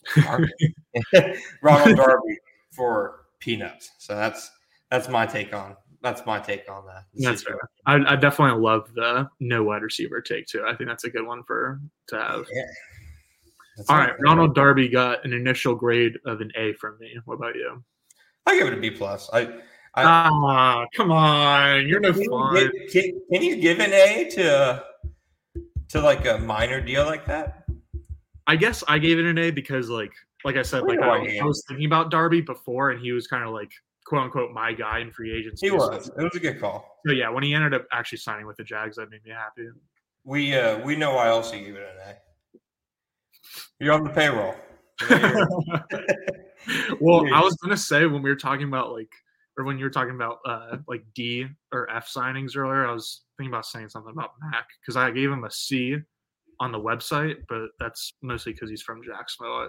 Ronald Darby for peanuts. So that's that's my take on that's my take on that. That's fair. I, I definitely love the no wide receiver take too. I think that's a good one for to have. Yeah. All right, Ronald Darby got an initial grade of an A from me. What about you? I give it a B plus. I, I ah, come on, you're no can fun. You give, can, can you give an A to to like a minor deal like that? I guess I gave it an A because, like, like I said, like I, I was thinking about Darby before, and he was kind of like quote unquote my guy in free agency. He was. It was a good call. So yeah, when he ended up actually signing with the Jags, that made me happy. We uh we know why else you gave it an A. You're on the payroll. Well, I was gonna say when we were talking about like, or when you were talking about uh like D or F signings earlier, I was thinking about saying something about Mac because I gave him a C on the website, but that's mostly because he's from Jacksonville.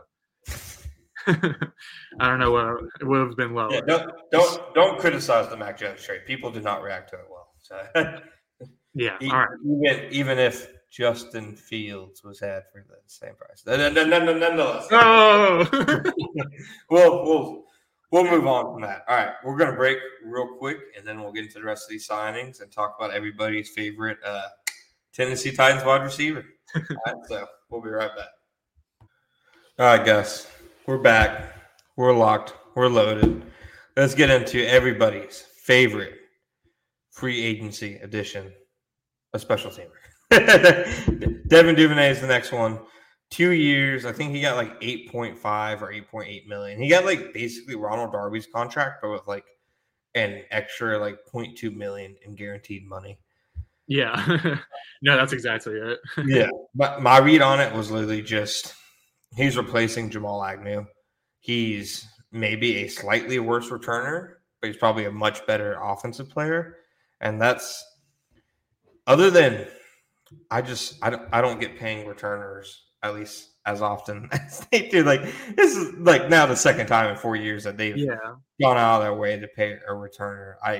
I don't know what it would have been lower. Yeah, don't don't don't criticize the Mac Jones trade. People did not react to it well. So yeah, even, all right. Even even if Justin Fields was had for the same price, nonetheless. Oh, we'll we'll we'll move on from that. All right, we're gonna break real quick, and then we'll get into the rest of these signings and talk about everybody's favorite uh, Tennessee Titans wide receiver. All right, so we'll be right back. All right, guys, we're back. We're locked. We're loaded. Let's get into everybody's favorite free agency edition, a special teamer. Devin Duvernay is the next one. Two years. I think he got like eight point five or eight point eight million. He got like basically Ronald Darby's contract, but with like an extra like zero point two million in guaranteed money. Yeah. No, that's exactly it. Yeah. My, my read on it was literally just he's replacing Jamal Agnew. He's maybe a slightly worse returner, but he's probably a much better offensive player. And that's other than I just I don't I don't get paying returners at least as often as they do. Like this is like now the second time in four years that they've yeah. gone out of their way to pay a returner. I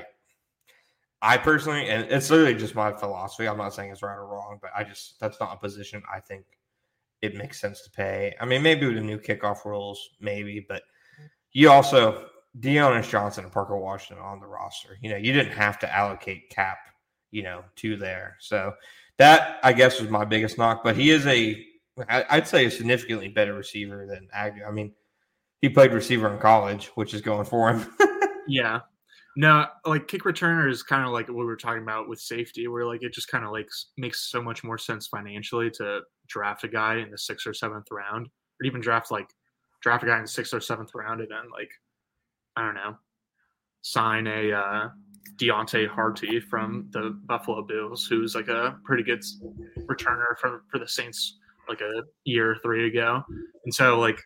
I personally, and it's literally just my philosophy. I'm not saying it's right or wrong, but I just that's not a position I think it makes sense to pay. I mean, maybe with the new kickoff rules, maybe, but you also Deonis Johnson and Parker Washington on the roster. You know, you didn't have to allocate cap, you know, to there. So that I guess was my biggest knock. But he is a, I'd say, a significantly better receiver than Agnew. I mean, he played receiver in college, which is going for him. Yeah. No, like kick returner is kind of like what we were talking about with safety, where like it just kind of like makes so much more sense financially to draft a guy in the sixth or seventh round, or even draft like draft a guy in the sixth or seventh round, and then like I don't know, sign a uh, Deontay Harty from the Buffalo Bills, who's like a pretty good returner for for the Saints like a year or three ago, and so like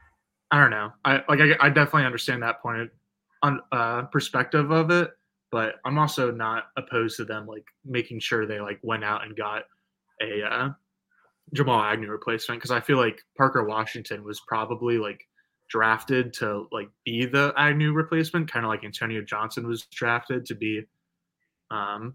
I don't know, I like I, I definitely understand that point. On uh, perspective of it, but I'm also not opposed to them like making sure they like went out and got a uh, Jamal Agnew replacement, because I feel like Parker Washington was probably like drafted to like be the Agnew replacement, kind of like Antonio Johnson was drafted to be um,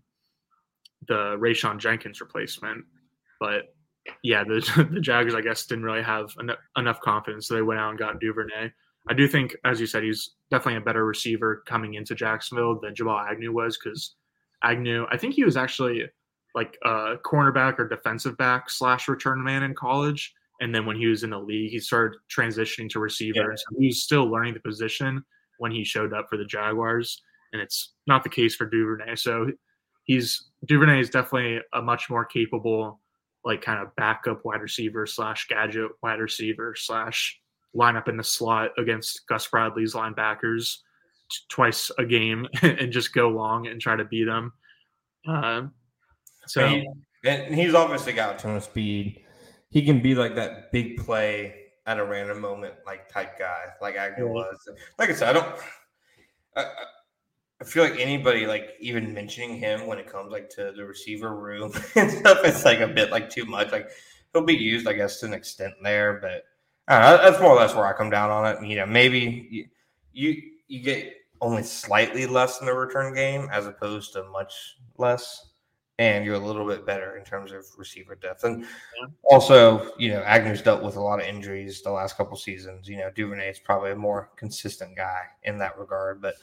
the Rayshon Jenkins replacement. But yeah, the the Jaguars I guess didn't really have en- enough confidence, so they went out and got Duvernay. I do think, as you said, he's definitely a better receiver coming into Jacksonville than Jamal Agnew was, because Agnew, I think he was actually like a cornerback or defensive back slash return man in college. And then when he was in the league, he started transitioning to receiver. Yeah. And so he was still learning the position when he showed up for the Jaguars. And it's not the case for Duvernay. So he's Duvernay is definitely a much more capable, like kind of backup wide receiver slash gadget wide receiver slash line up in the slot against Gus Bradley's linebackers t- twice a game and just go long and try to beat them. Uh, so and, he, and he's obviously got a ton of speed. He can be like that big play at a random moment like type guy, like Agnew was. Like I said, I don't. I, I feel like anybody like even mentioning him when it comes like to the receiver room and stuff, it's like a bit like too much. Like he'll be used, I guess, to an extent there, but I don't know, that's more or less where I come down on it. You know, maybe you you, you get only slightly less in the return game as opposed to much less, and you're a little bit better in terms of receiver depth. And yeah. also, you know, Agnew's dealt with a lot of injuries the last couple seasons. You know, Duvernay is probably a more consistent guy in that regard, but.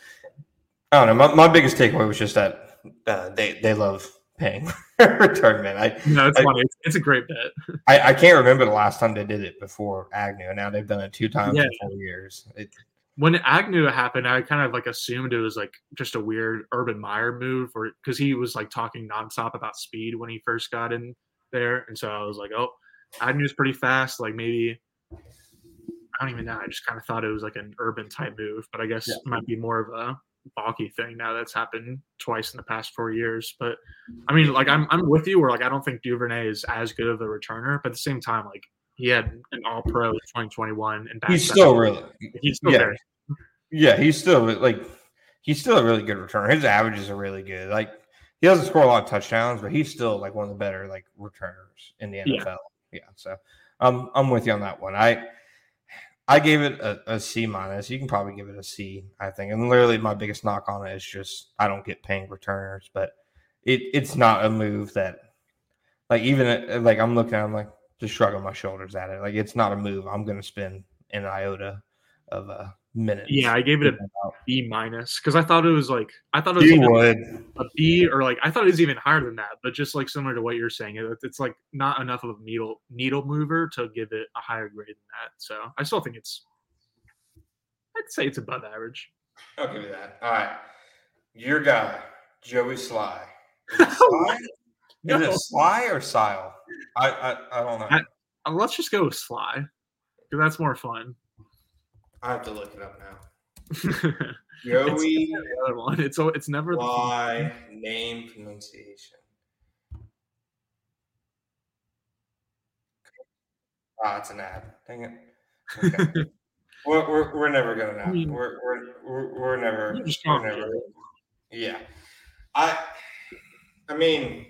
I don't know. My, my biggest takeaway was just that uh, they they love paying return men. I, no, it's I, funny. It's, it's a great bet. I, I can't remember the last time they did it before Agnew, and now they've done it two times yeah. in four years. It, when Agnew happened, I kind of like assumed it was like just a weird Urban Meyer move, or because he was like talking nonstop about speed when he first got in there, and so I was like, oh, Agnew's pretty fast. Like maybe I don't even know. I just kind of thought it was like an Urban type move, but I guess yeah. it might be more of a Balky thing now that's happened twice in the past four years. But I mean, like I'm I'm with you where like I don't think Duvernay is as good of a returner, but at the same time, like he had an all pro in twenty twenty-one and he's still really he's still yeah. there. Yeah, he's still like he's still a really good returner. His averages are really good. Like he doesn't score a lot of touchdowns, but he's still like one of the better like returners in the N F L. Yeah, yeah so um, I'm with you on that one. I I gave it a, a C minus. You can probably give it a C, I think. And literally, my biggest knock on it is just I don't get paying returners, but it it's not a move that, like, even like I'm looking at, it, I'm like just shrugging my shoulders at it. Like it's not a move I'm going to spend an iota of a minute. Yeah, I gave it a B minus because I thought it was like I thought it was you even would a B or like I thought it was even higher than that. But just like similar to what you're saying, it, it's like not enough of a needle needle mover to give it a higher grade than that. So I still think it's I'd say it's above average. I'll give you that. All right, your guy Joey Sly. Is it Sly? no. Is it Sly or Sile? I I, I don't know. I, let's just go with Sly because that's more fun. I have to look it up now. Joey, it's the other one. It's it's never Sly name pronunciation. Ah, it's an ad. Dang it. Okay. we're, we're we're never gonna know. I mean, we're we're we're, we're never. We're never. Yeah. I. I mean.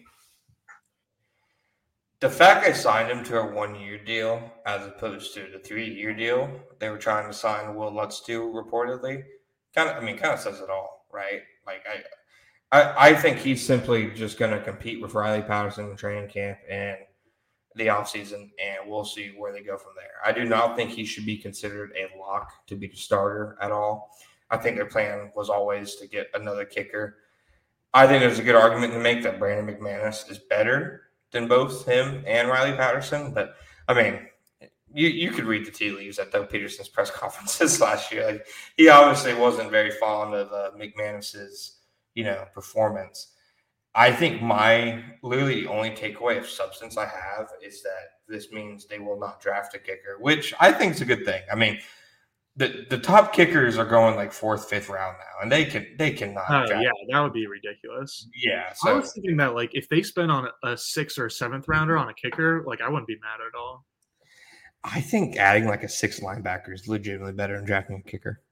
The fact I signed him to a one-year deal as opposed to the three-year deal they were trying to sign Will Lutz to reportedly, kind of, I mean, kind of says it all, right? Like, I, I, I think he's simply just going to compete with Riley Patterson in training camp and the offseason, and we'll see where they go from there. I do not think he should be considered a lock to be the starter at all. I think their plan was always to get another kicker. I think there's a good argument to make that Brandon McManus is better than both him and Riley Patterson. But, I mean, you, you could read the tea leaves at Doug Peterson's press conferences last year. Like, he obviously wasn't very fond of uh, McManus's, you know, performance. I think my literally the only takeaway of substance I have is that this means they will not draft a kicker, which I think is a good thing. I mean, the the top kickers are going like fourth, fifth round now, and they can they cannot. Oh yeah, that would be ridiculous. Yeah, so I was thinking that like if they spend on a, a sixth or seventh rounder on a kicker, like I wouldn't be mad at all. I think adding like a sixth linebacker is legitimately better than drafting a kicker.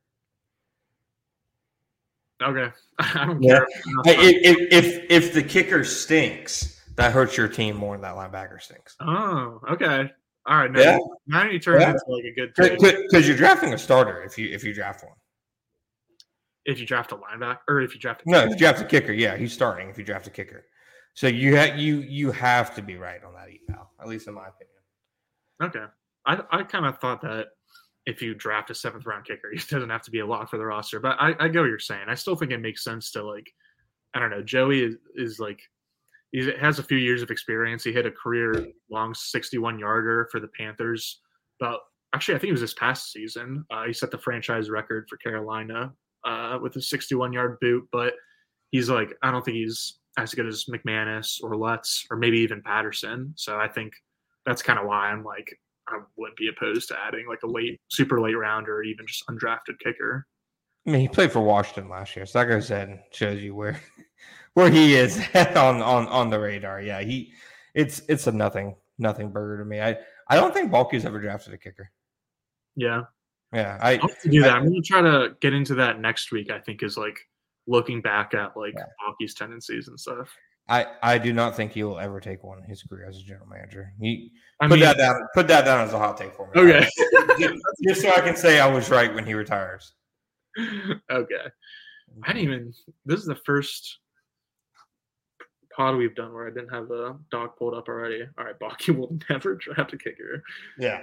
Okay, I don't yeah. care. If, if if if the kicker stinks, that hurts your team more than that linebacker stinks. Oh, okay. All right, now, yeah. now you turn yeah. into like a good because you're drafting a starter if you if you draft one. If you draft a linebacker, or if you draft a no, if you draft a kicker, yeah, he's starting. If you draft a kicker, so you ha- you you have to be right on that eval, at least in my opinion. Okay, I I kind of thought that if you draft a seventh round kicker, it doesn't have to be a lock for the roster. But I, I get what you're saying. I still think it makes sense to like, I don't know. Joey is, is like. He has a few years of experience. He hit a career-long sixty-one yarder for the Panthers. But actually, I think it was this past season. Uh, he set the franchise record for Carolina uh, with a sixty-one-yard boot. But he's like, I don't think he's as good as McManus or Lutz or maybe even Patterson. So I think that's kind of why I'm like, I wouldn't be opposed to adding like a late, super late rounder or even just undrafted kicker. I mean, he played for Washington last year. So that goes ahead and shows you where – where he is on, on, on the radar. Yeah, he it's it's a nothing nothing burger to me. I, I don't think Balky's ever drafted a kicker. Yeah. Yeah, I I'll have to do that. I, I'm gonna try to get into that next week. I think is like looking back at like Yeah. Balky's tendencies and stuff. I, I do not think he will ever take one in his career as a general manager. He I put mean, that down. Put that down as a hot take for me. Okay. just, just so I can say I was right when he retires. Okay. I didn't even. This is the first pod we've done where I didn't have the doc pulled up already. All right, Balky will never draft a kicker Yeah.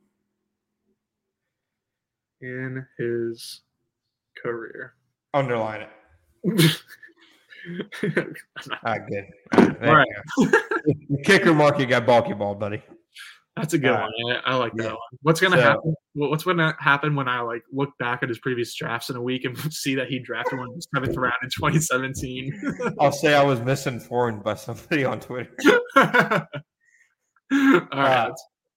in his career. Underline it. I'm not- All right, good. All right. All right. The kicker market got bulky ball, buddy. That's a good All one. I, I like that Yeah. one. What's gonna So- happen? what- What's gonna happen when I like look back at his previous drafts in a week and see that he drafted one in the seventh round in twenty seventeen? I'll say I was misinformed by somebody on Twitter. All right. Uh,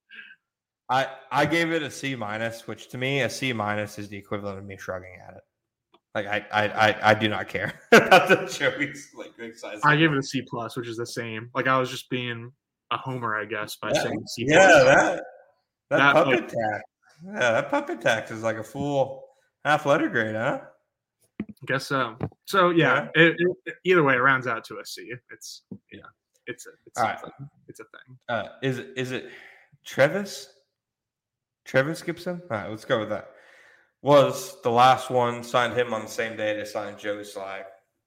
I I gave it a C minus, which to me a C minus is the equivalent of me shrugging at it. Like I I I, I do not care about the Joey's like big size. I gave it a C plus, which is the same. Like I was just being a homer, I guess, by Yeah. saying C Yeah, plus. that that, That, puppet like- tax. Yeah, that puppet tax is like a full half letter grade, huh? Guess so. So yeah, It, it, either way, it rounds out to a C. It's yeah, it's a it's All a right. thing. It's a thing. Uh, is it is it Travis? Travis Gibson? All right, let's go with that. Was the last one, signed him on the same day they signed Joey Slag.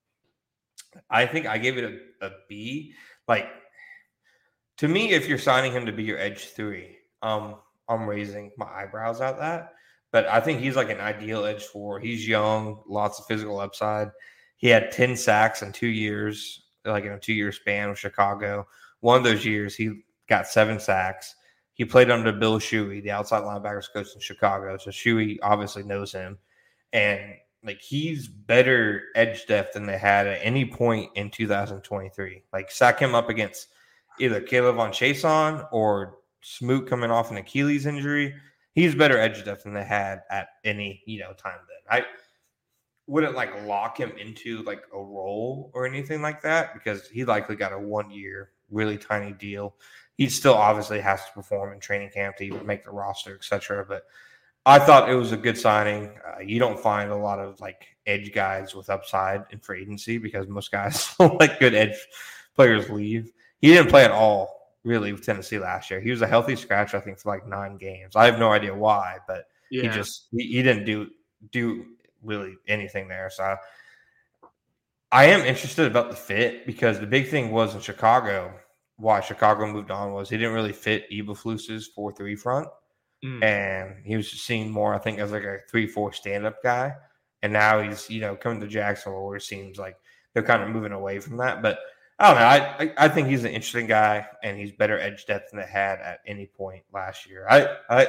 I think I gave it a, a B. Like, to me, if you're signing him to be your edge three, um, I'm raising my eyebrows at that. But I think he's like an ideal edge four. He's young, lots of physical upside. He had ten sacks in two years, like in a two-year span with Chicago. One of those years, he got seven sacks. He played under Bill Shuey, the outside linebackers coach in Chicago. So Shuey obviously knows him. And like he's better edge depth than they had at any point in two thousand twenty-three. Like sack him up against either Caleb on Chason or Smoot coming off an Achilles injury. He's better edge depth than they had at any, you know, time then. I wouldn't like lock him into like a role or anything like that because he likely got a one year, really tiny deal. He still obviously has to perform in training camp to even make the roster, et cetera. But I thought it was a good signing. Uh, you don't find a lot of like edge guys with upside in free agency because most guys like good edge players leave. He didn't play at all really with Tennessee last year. He was a healthy scratch, I think, for like nine games. I have no idea why, but Yeah. he just he, he didn't do do really anything there. So I am interested about the fit because the big thing was in Chicago. Why Chicago moved on was he didn't really fit Eberflus's four three front. Mm. And he was seen more, I think, as like a three four stand-up guy. And now he's, you know, coming to Jacksonville where it seems like they're kind of moving away from that. But I don't know. I, I, I think he's an interesting guy, and he's better edge depth than they had at any point last year. I I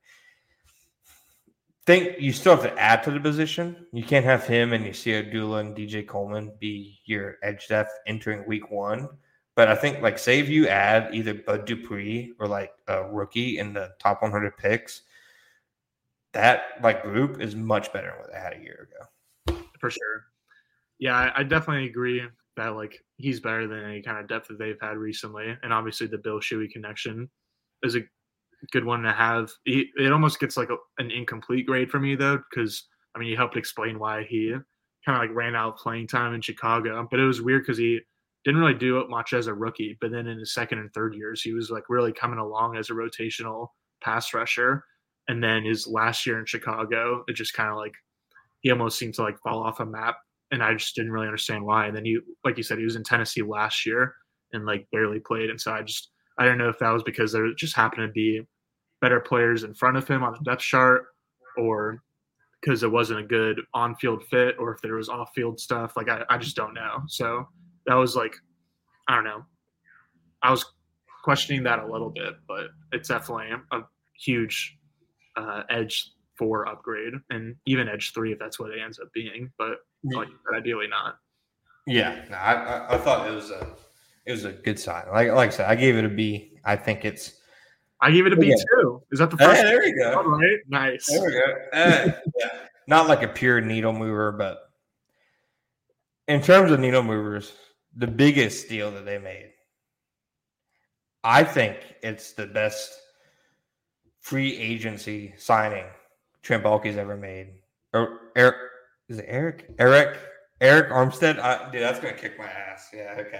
think you still have to add to the position. You can't have him and Yasir Abdullah and D J Coleman be your edge depth entering week one. But I think, like, say if you add either Bud Dupree or, like, a rookie in the top one hundred picks, that, like, group is much better than what they had a year ago. For sure. Yeah, I, I definitely agree that, like, he's better than any kind of depth that they've had recently. And obviously the Bill Shuey connection is a good one to have. He, it almost gets, like, a, an incomplete grade for me, though, because, I mean, you helped explain why he kind of, like, ran out of playing time in Chicago. But it was weird because he – didn't really do it much as a rookie, but then in his second and third years, he was like really coming along as a rotational pass rusher. And then his last year in Chicago, it just kind of like he almost seemed to like fall off a map, and I just didn't really understand why. And then he, like you said, he was in Tennessee last year and like barely played, and so I just I don't know if that was because there just happened to be better players in front of him on the depth chart, or because it wasn't a good on-field fit, or if there was off-field stuff. Like I, I just don't know. So. That was like, I don't know. I was questioning that a little bit, but it's definitely a huge uh, edge four upgrade, and even edge three if that's what it ends up being. But like, ideally not. Yeah, no, I, I, I thought it was a it was a good sign. Like like I said, I gave it a B. I think it's. I gave it a B yeah. too. Is that the first? Hey, there you go. All right, nice. There we go. Uh, yeah. Not like a pure needle mover, but in terms of needle movers. The biggest deal that they made, I think it's the best free agency signing Trent Baalke's ever made. Or Eric, is it Eric? Eric? Eric Armstead? I, dude, that's going to kick my ass. Yeah, okay.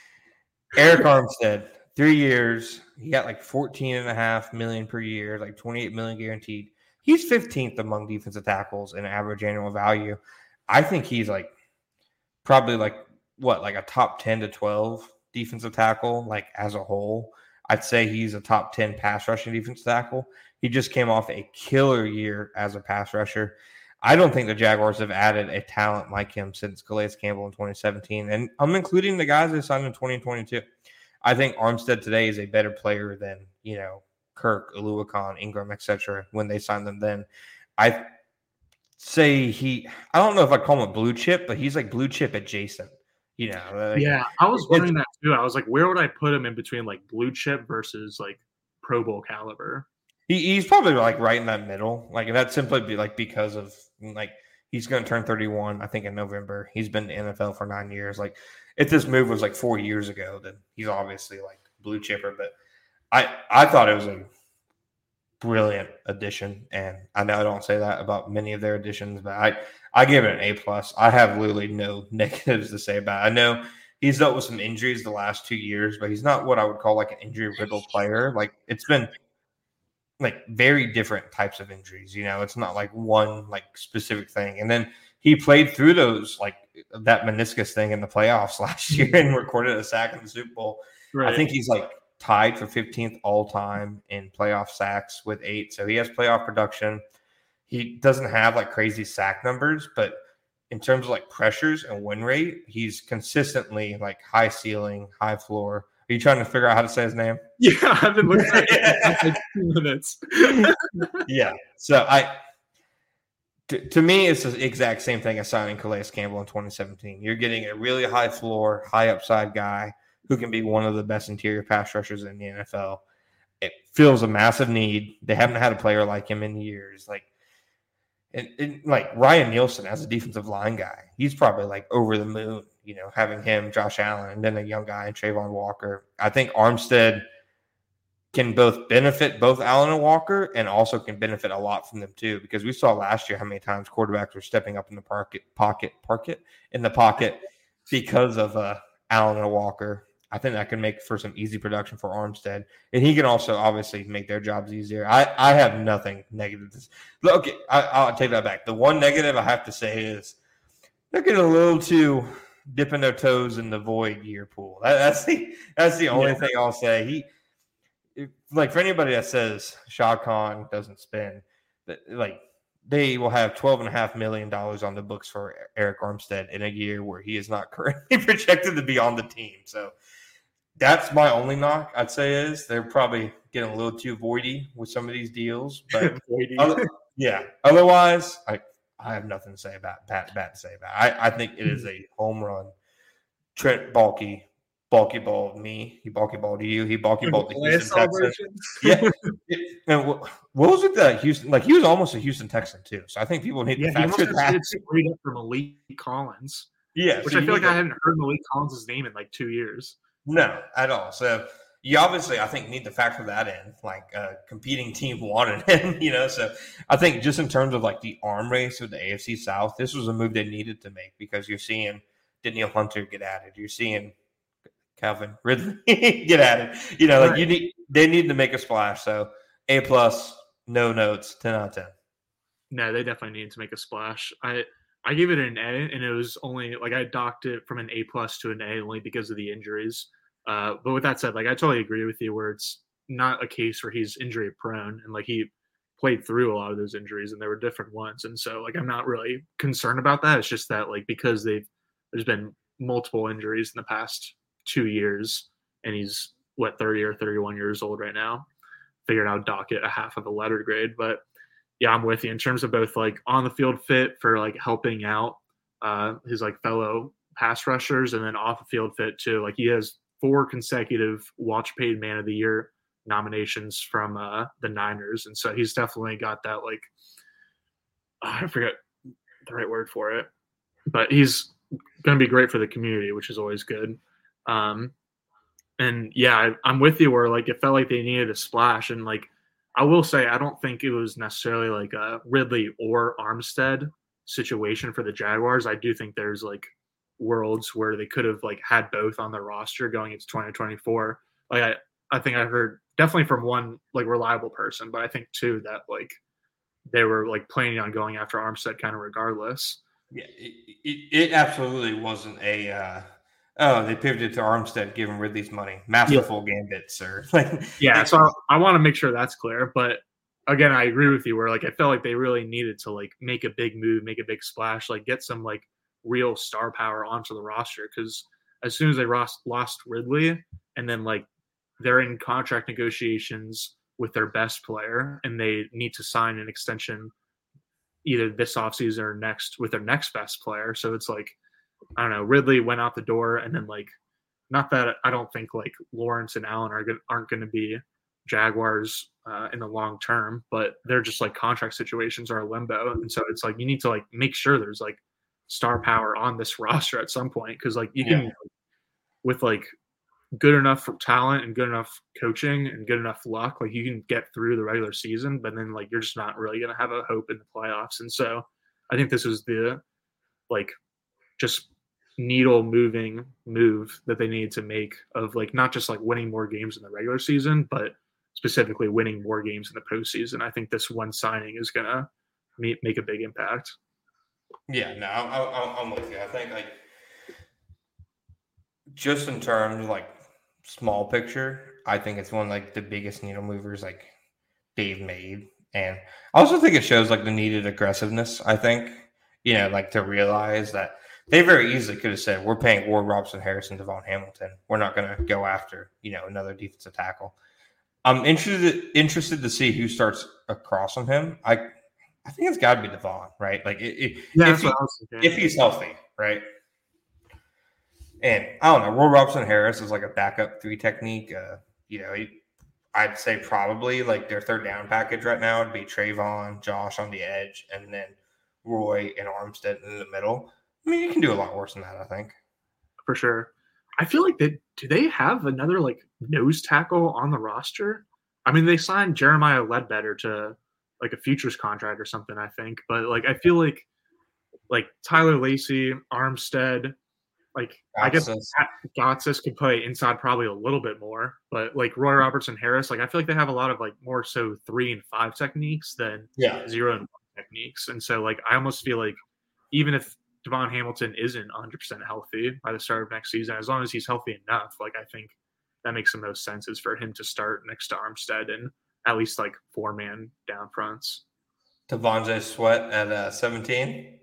Eric Armstead, three years. He got like fourteen and a half million per year, like twenty-eight million guaranteed. He's fifteenth among defensive tackles in average annual value. I think he's like probably like what, like a top ten to twelve defensive tackle, like as a whole. I'd say he's a top ten pass rushing defensive tackle. He just came off a killer year as a pass rusher. I don't think the Jaguars have added a talent like him since Calais Campbell in twenty seventeen. And I'm including the guys they signed in twenty twenty-two. I think Armstead today is a better player than, you know, Kirk, Oluokun, Ingram, et cetera when they signed them then. I say he – I don't know if I'd call him a blue chip, but he's like blue chip adjacent. You know, like, yeah, I was wondering that too. I was like, where would I put him in between like blue chip versus like Pro Bowl caliber? He, he's probably like right in that middle. Like that simply be like because of like he's going to turn thirty-one, I think, in November. He's been in the N F L for nine years. Like if this move was like four years ago, then he's obviously like blue chipper. But I I thought it was a brilliant addition, and I know I don't say that about many of their additions, but I I give it an A plus. I have literally no negatives to say about it. I know he's dealt with some injuries the last two years, but he's not what I would call like an injury riddled player. Like it's been like very different types of injuries. You know, it's not like one like specific thing. And then he played through those like that meniscus thing in the playoffs last year and recorded a sack in the Super Bowl. Right. I think he's like tied for fifteenth all time in playoff sacks with eight. So he has playoff production. He doesn't have like crazy sack numbers, but in terms of like pressures and win rate, he's consistently like high ceiling, high floor. Are you trying to figure out how to say his name? Yeah, I've been looking at it for like two minutes. Yeah. So I, to, to me, it's the exact same thing as signing Calais Campbell in twenty seventeen. You're getting a really high floor, high upside guy who can be one of the best interior pass rushers in the N F L. It fills a massive need. They haven't had a player like him in years. Like, and, and like Ryan Nielsen as a defensive line guy, he's probably like over the moon. You know, having him, Josh Allen, and then a young guy, Trayvon Walker. I think Armstead can both benefit both Allen and Walker and also can benefit a lot from them too, because we saw last year how many times quarterbacks were stepping up in the pocket, pocket, pocket, in the pocket because of uh, Allen and Walker. I think that can make for some easy production for Armstead. And he can also obviously make their jobs easier. I, I have nothing negative. To Look, okay, I, I'll take that back. The one negative I have to say is they're getting a little too – dipping their toes in the void year pool. That, that's the that's the only yeah. thing I'll say. He if, like for anybody that says Shad Khan doesn't spend, like they will have twelve and a half million dollars on the books for Eric Armstead in a year where he is not currently projected to be on the team. So that's my only knock. I'd say is they're probably getting a little too voidy with some of these deals. But other, yeah, otherwise, I. I have nothing to say about bad, bad to say about it. I, I think it is a home run. Trent Baalke, Baalke balled me. He Baalke balled you. He Baalke balled the Houston Texans. Yeah. And what, what was it that Houston? Like he was almost a Houston Texan too. So I think people need yeah, to factor that. Straight up from Malik Collins. Yeah, which so I feel like to, I haven't heard Malik Collins' name in like two years. No, at all. So. You obviously, I think, need to factor that in. Like, a uh, competing team wanted him, you know. So, I think just in terms of like the arm race of the A F C South, this was a move they needed to make because you're seeing Danielle Hunter get added. You're seeing Calvin Ridley get added. You know, like right. you need they need to make a splash. So, A plus, no notes, ten out of ten. No, they definitely need to make a splash. I I gave it an A, and it was only like I docked it from an A plus to an A only because of the injuries. Uh, but with that said, like I totally agree with you where it's not a case where he's injury prone and like he played through a lot of those injuries and there were different ones. And so like I'm not really concerned about that. It's just that like because they've there's been multiple injuries in the past two years and he's what thirty or thirty-one years old right now. Figured out dock it a half of a letter grade. But yeah, I'm with you in terms of both like on the field fit for like helping out uh, his like fellow pass rushers and then off the field fit too. Like he has four consecutive watch paid man of the year nominations from uh, the Niners. And so he's definitely got that, like, I forget the right word for it, but he's going to be great for the community, which is always good. Um, and yeah, I, I'm with you where like, it felt like they needed a splash and like, I will say I don't think it was necessarily like a Ridley or Armstead situation for the Jaguars. I do think there's like worlds where they could have like had both on their roster going into twenty twenty-four. Like I, I think I heard definitely from one like reliable person, but I think too that like they were like planning on going after Armstead kind of regardless. Yeah, it, it, it absolutely wasn't a uh, oh they pivoted to Armstead giving Ridley's money. Masterful yeah. gambit, sir. like yeah, so I, I want to make sure that's clear. But again, I agree with you where like I felt like they really needed to like make a big move, make a big splash, like get some like real star power onto the roster, because as soon as they lost, lost Ridley and then like they're in contract negotiations with their best player and they need to sign an extension either this offseason or next with their next best player. So it's like, I don't know, Ridley went out the door and then like, not that I don't think like Lawrence and Allen are good, aren't going to be Jaguars uh, in the long term, but they're just like contract situations are a limbo. And so it's like, you need to like make sure there's like star power on this roster at some point. Cause like you can, yeah. with like good enough talent and good enough coaching and good enough luck, like you can get through the regular season, but then like you're just not really going to have a hope in the playoffs. And so I think this was the like just needle moving move that they needed to make of like not just like winning more games in the regular season, but specifically winning more games in the postseason. I think this one signing is going to make a big impact. Yeah, no, I, I, I'm with you. I think like just in terms of like small picture, I think it's one of like the biggest needle movers like they've made. And I also think it shows like the needed aggressiveness, I think, you know, like to realize that they very easily could have said, we're paying Ward Robson, Harrison, Devon Hamilton. We're not going to go after, you know, another defensive tackle. I'm interested interested to see who starts across on him. I I think it's got to be Devon, right? Like it, it, yeah, if, he, if he's healthy, right? And I don't know, Will Robson Harris is like a backup three technique. Uh, you know, he, I'd say probably like their third down package right now would be Trayvon, Josh on the edge, and then Roy and Armstead in the middle. I mean, you can do a lot worse than that, I think. For sure. I feel like they do they have another like nose tackle on the roster? I mean, they signed Jeremiah Ledbetter to like a futures contract or something, I think. But like, I feel like like Tyler Lacey, Armstead, like Gotsis. I guess Gotsis could play inside probably a little bit more, but like Roy Robertson Harris, like I feel like they have a lot of like more so three and five techniques than yeah. zero and one techniques. And so like I almost feel like even if Devon Hamilton isn't one hundred percent healthy by the start of next season, as long as he's healthy enough, like I think that makes the most sense is for him to start next to Armstead and at least like four man down fronts. Devontae Sweat at uh, seventeen.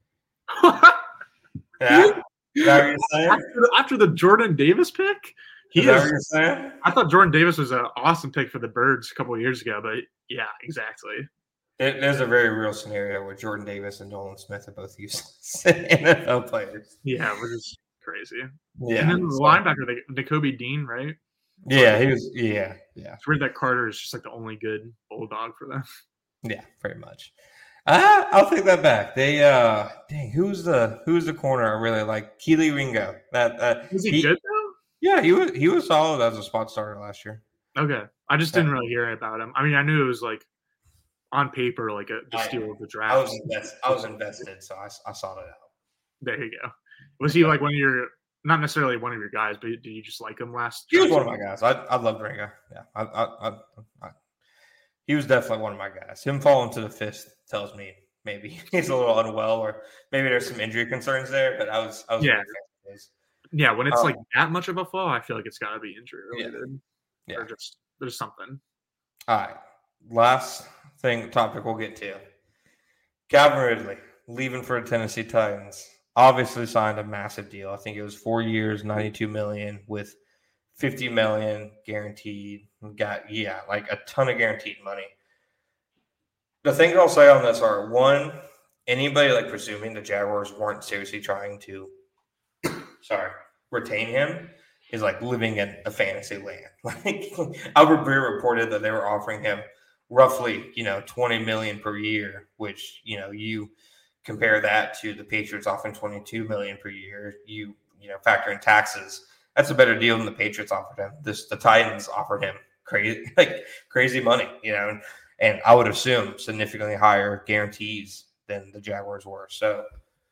Yeah. Is that what you're saying? After, the, after the Jordan Davis pick, he is that is, what you're saying? I thought Jordan Davis was an awesome pick for the Birds a couple of years ago, but yeah, exactly. There, there's a very real scenario where Jordan Davis and Nolan Smith are both useless N F L players. Yeah, which is crazy. Yeah. And then the so, linebacker, the Nakobe Dean, right? Yeah, he was. Yeah, yeah. It's weird that Carter is just like the only good bulldog for them. Yeah, pretty much. Uh, I'll take that back. They uh dang, who's the who's the corner I really like? Keely Ringo. That uh was he, he good though? Yeah, he was he was solid as a spot starter last year. Okay. I just yeah. didn't really hear about him. I mean, I knew it was like on paper like a the steal of the draft. I was invested, I was invested, so I, I saw it out. There you go. Was he like one of your not necessarily one of your guys, but did you just like him last He was one of my guys. I I loved Ringo. Yeah. I I, I, I He was definitely one of my guys. Him falling to the fifth tells me maybe he's a little unwell, or maybe there's some injury concerns there. But I was, I was yeah, yeah. When it's um, like that much of a fall, I feel like it's got to be injury related, yeah. or just there's something. All right, last thing topic we'll get to. Calvin Ridley leaving for the Tennessee Titans. Obviously signed a massive deal. I think it was four years, ninety-two million with fifty million guaranteed. Got yeah, like a ton of guaranteed money. The things I'll say on this are one, anybody like presuming the Jaguars weren't seriously trying to, sorry, retain him is like living in a fantasy land. Like Albert Breer reported that they were offering him roughly, you know, twenty million per year, which you know you compare that to the Patriots offering twenty-two million per year. You you know factor in taxes. That's a better deal than the Patriots offered him. This the Titans offered him crazy, like crazy money, you know, and, and I would assume significantly higher guarantees than the Jaguars were. So,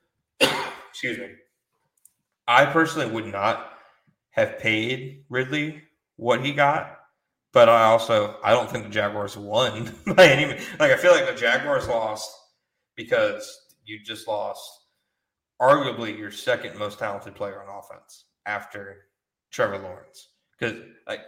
excuse me. I personally would not have paid Ridley what he got, but I also I don't think the Jaguars won by any means. Like I feel like the Jaguars lost because you just lost arguably your second most talented player on offense after Trevor Lawrence. Because like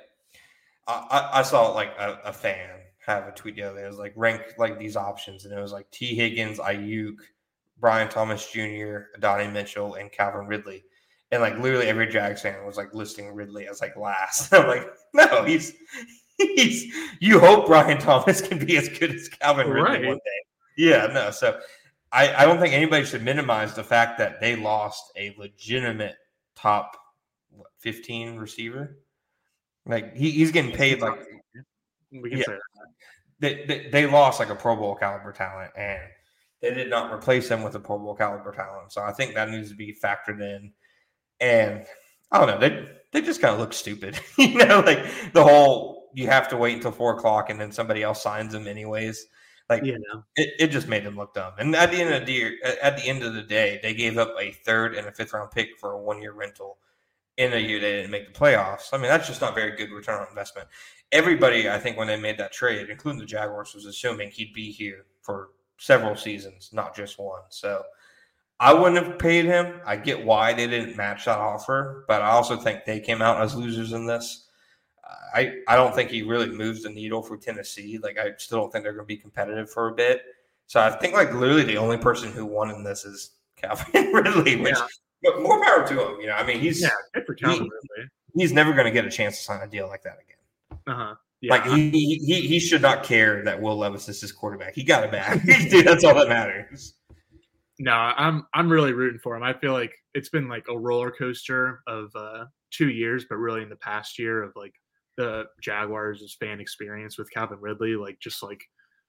I, I saw like a, a fan have a tweet the other day. It was like rank like these options, and it was like T. Higgins, Ayuk, Brian Thomas Junior, Adonai Mitchell, and Calvin Ridley. And like literally every Jags fan was like listing Ridley as like last. I'm like, no, he's he's. You hope Brian Thomas can be as good as Calvin Ridley right. one day. Yeah, no. So I, I don't think anybody should minimize the fact that they lost a legitimate top what, fifteen receiver. Like he, he's getting paid like we can yeah, say that. They, they they lost like a Pro Bowl caliber talent, and they did not replace him with a Pro Bowl caliber talent. So I think that needs to be factored in. And I don't know, they they just kind of look stupid, you know, like the whole you have to wait until four o'clock and then somebody else signs them anyways. Like yeah. it, it just made them look dumb. And at the end of the year, at the end of the day, they gave up a third and a fifth round pick for a one year rental in a year they didn't make the playoffs. I mean, that's just not very good return on investment. Everybody, I think, when they made that trade, including the Jaguars, was assuming he'd be here for several seasons, not just one. So I wouldn't have paid him. I get why they didn't match that offer, but I also think they came out as losers in this. I, I don't think he really moves the needle for Tennessee. Like, I still don't think they're going to be competitive for a bit. So I think, like, literally the only person who won in this is Calvin Ridley, which yeah. but more power to him. You know, I mean, he's yeah, good for Calvin he, Ridley. He's never going to get a chance to sign a deal like that again. Uh-huh. Yeah. Like, he, he he should not care that Will Levis is his quarterback. He got it back. Dude, that's all that matters. No, I'm I'm really rooting for him. I feel like it's been like a roller coaster of uh, two years, but really in the past year of like the Jaguars' fan experience with Calvin Ridley, like just like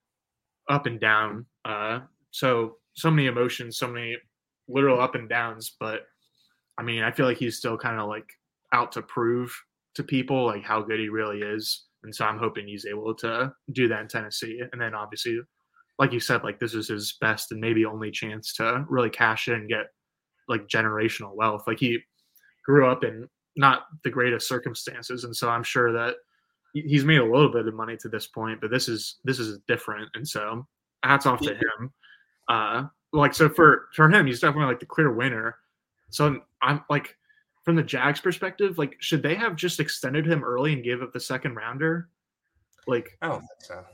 up and down. Uh, so so many emotions, so many literal up and downs. But I mean, I feel like he's still kind of like out to prove to people like how good he really is, and so I'm hoping he's able to do that in Tennessee. And then obviously, like you said, like this is his best and maybe only chance to really cash in and get like generational wealth. Like he grew up in not the greatest circumstances, and so I'm sure that he's made a little bit of money to this point, but this is this is different, and so hats off to him. Uh, like so for for him, he's definitely like the clear winner. So I'm like from the Jags perspective, like should they have just extended him early and gave up the second rounder? Like I don't think so.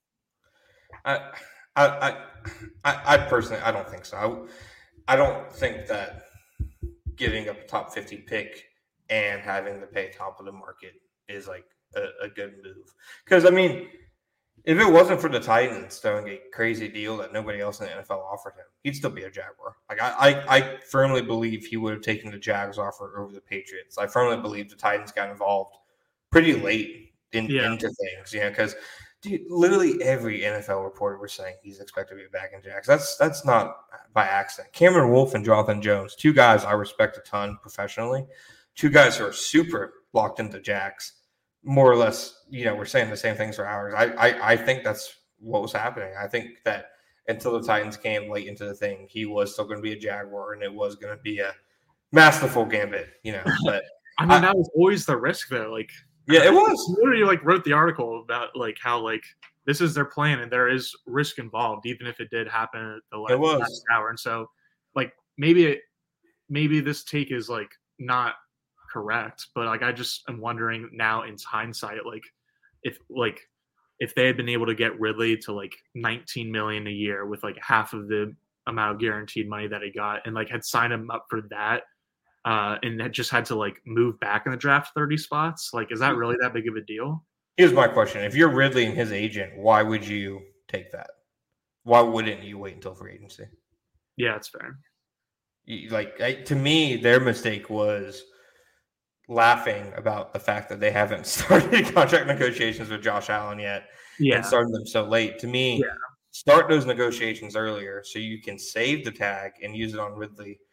I I I I, I personally I don't think so. I, I don't think that giving up a top fifty pick and having to pay top of the market is like a, a good move. Because I mean, if it wasn't for the Titans throwing a crazy deal that nobody else in the N F L offered him, he'd still be a Jaguar. Like I, I, I firmly believe he would have taken the Jags offer over the Patriots. I firmly believe the Titans got involved pretty late in, yeah. into things, you know, because dude, literally every N F L reporter was saying he's expected to be back in Jags. That's that's not by accident. Cameron Wolfe and Jonathan Jones, two guys I respect a ton professionally, two guys who are super locked into Jags. More or less, you know, we're saying the same things for hours. I, I, I think that's what was happening. I think that until the Titans came late into the thing, he was still going to be a Jaguar, and it was going to be a masterful gambit, you know. But I mean, I, that was always the risk, though. Like, yeah, it was. Literally, like, wrote the article about like how like this is their plan, and there is risk involved, even if it did happen at the last, it was. last hour. And so, like, maybe it, maybe this take is like not correct, but like I just am wondering now in hindsight, like if like if they had been able to get Ridley to like nineteen million a year with like half of the amount of guaranteed money that he got, and like had signed him up for that, uh, and had just had to like move back in the draft thirty spots, like is that really that big of a deal? Here's my question: if you're Ridley and his agent, why would you take that? Why wouldn't you wait until free agency? Yeah, it's fair. Like I, to me, their mistake was laughing about the fact that they haven't started contract negotiations with Josh Allen yet yeah. and started them so late. To me, yeah. start those negotiations earlier so you can save the tag and use it on Ridley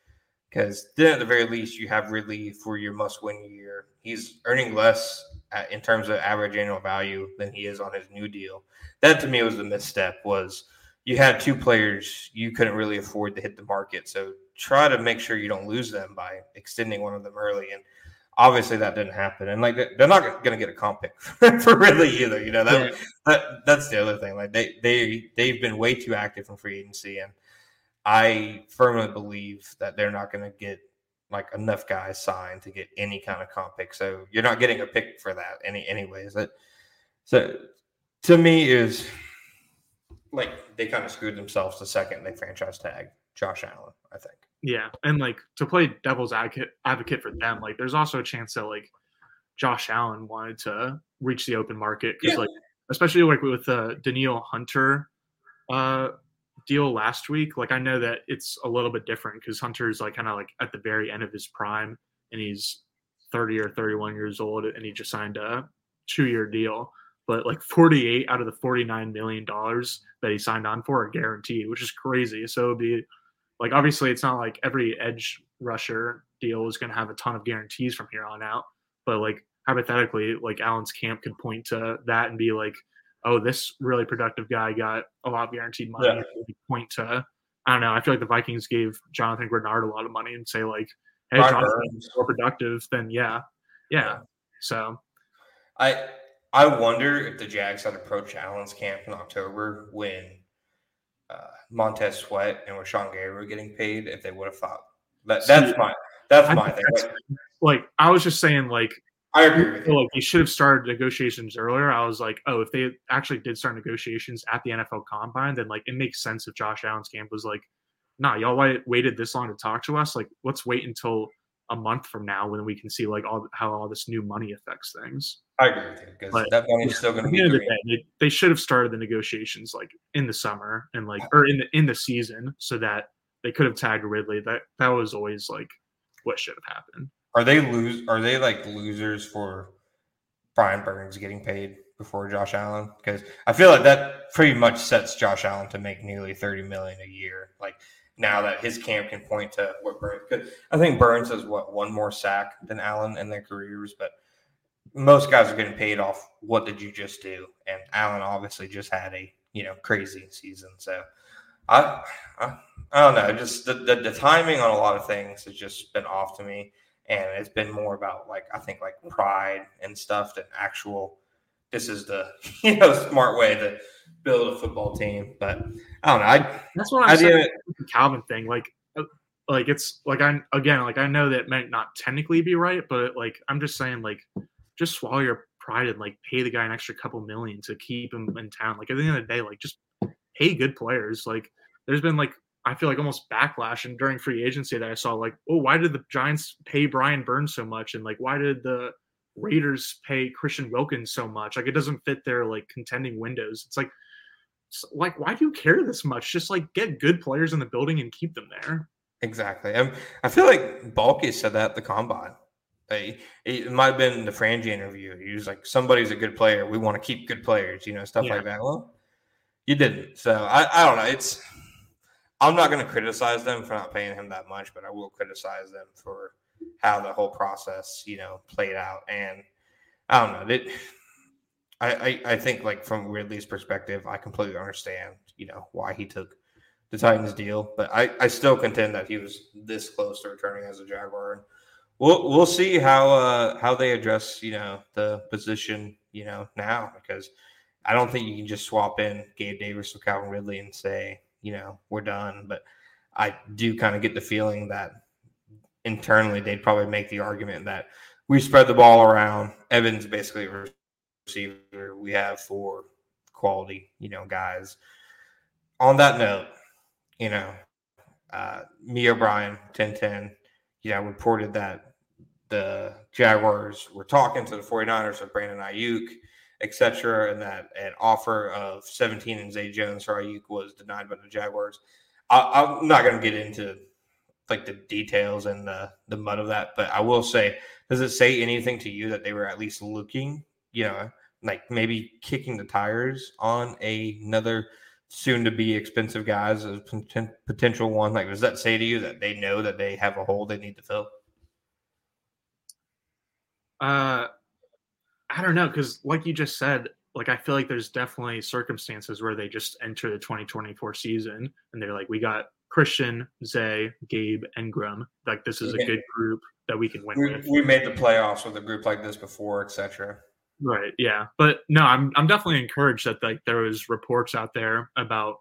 Because then, at the very least, you have Ridley for your must-win year. He's earning less at, in terms of average annual value than he is on his new deal. That, to me, was the misstep, was you had two players you couldn't really afford to hit the market. So try to make sure you don't lose them by extending one of them early. And obviously that didn't happen. And, like, they're not going to get a comp pick for Ridley either. You know, that, yeah. that that's the other thing. Like, they, they, they've been way too active in free agency, and I firmly believe that they're not going to get like enough guys signed to get any kind of comp pick. So you're not getting a pick for that any anyways. That so to me is like they kind of screwed themselves the second they franchise tag Josh Allen, I think. Yeah, and like to play devil's advocate advocate for them, like there's also a chance that like Josh Allen wanted to reach the open market because yeah. like especially like with the uh, Danielle Hunter uh deal last week, like I know that it's a little bit different because Hunter's like kind of like at the very end of his prime and he's thirty or thirty-one years old and he just signed a two-year deal, but like forty-eight out of the forty-nine million dollars that he signed on for are guaranteed, which is crazy. So it'd be like obviously it's not like every edge rusher deal is going to have a ton of guarantees from here on out, but like hypothetically like Allen's camp could point to that and be like, oh, this really productive guy got a lot of guaranteed money. Yeah. Point to, I don't know. I feel like the Vikings gave Jonathan Grenard a lot of money and say like, hey, Jonathan's more productive than yeah, yeah. yeah. So, I I wonder if the Jags had approached Allen's camp in October when uh, Montez Sweat and Rashawn Gary were getting paid, if they would have thought that. That's my that's I my thing. That's, like, like I was just saying, like. I agree with you. Like you should have started negotiations earlier. I was like, oh, if they actually did start negotiations at the N F L Combine, then like it makes sense if Josh Allen's camp was like, nah, y'all waited this long to talk to us. Like, let's wait until a month from now when we can see like all how all this new money affects things. I agree with you because that money is still going to be. At the end of the day, they, they should have started the negotiations like in the summer and like or in the in the season so that they could have tagged Ridley. That that was always like what should have happened. Are they lose? Are they like losers for Brian Burns getting paid before Josh Allen? Because I feel like that pretty much sets Josh Allen to make nearly thirty million dollars a year. Like now that his camp can point to what Burns could. I think Burns has what one more sack than Allen in their careers, but most guys are getting paid off what did you just do? And Allen obviously just had a you know crazy season. So I I, I don't know. Just the, the the timing on a lot of things has just been off to me. And it's been more about like I think like pride and stuff than actual. This is the you know smart way to build a football team. But I don't know. I, That's what I'm saying. The Calvin thing, like, like it's like I again like I know that might not technically be right, but like I'm just saying like just swallow your pride and like pay the guy an extra couple million to keep him in town. Like at the end of the day, like just pay good players. Like there's been like. I feel like almost backlash and during free agency that I saw like, oh, why did the Giants pay Brian Burns so much? And like, why did the Raiders pay Christian Wilkins so much? Like, it doesn't fit their like contending windows. It's like, it's like, why do you care this much? Just like get good players in the building and keep them there. Exactly. I'm, I feel like Balky said that at the Combine. Like, it might have been the Frangie interview. He was like, somebody's a good player. We want to keep good players, you know, stuff yeah. like that. Well, you didn't. So I, I don't know. It's, I'm not going to criticize them for not paying him that much, but I will criticize them for how the whole process, you know, played out. And I don't know. It, I, I, I think, like, from Ridley's perspective, I completely understand, you know, why he took the Titans deal. But I, I still contend that he was this close to returning as a Jaguar. And we'll we'll see how uh, how they address, you know, the position, you know, now. Because I don't think you can just swap in Gabe Davis with Calvin Ridley and say, you know, we're done. But I do kind of get the feeling that internally they'd probably make the argument that we spread the ball around. Evans basically a receiver. We have four quality, you know, guys. On that note, you know, uh, me O'Brien, ten ten, you know, reported that the Jaguars were talking to the 49ers of Brandon Ayuk, et cetera, and that an offer of seventeen and Zay Jones for Ayuk was denied by the Jaguars. I, I'm not going to get into like the details and the, the mud of that, but I will say, does it say anything to you that they were at least looking, you know, like maybe kicking the tires on a, another soon to be expensive guys as poten- potential one? Like, does that say to you that they know that they have a hole they need to fill? Uh, I don't know, because like you just said, like I feel like there's definitely circumstances where they just enter the twenty twenty-four season and they're like, we got Christian, Zay, Gabe, Engram. Like this is a good group that we can win we, with. We made the playoffs with a group like this before, et cetera. Right. Yeah. But no, I'm I'm definitely encouraged that like there was reports out there about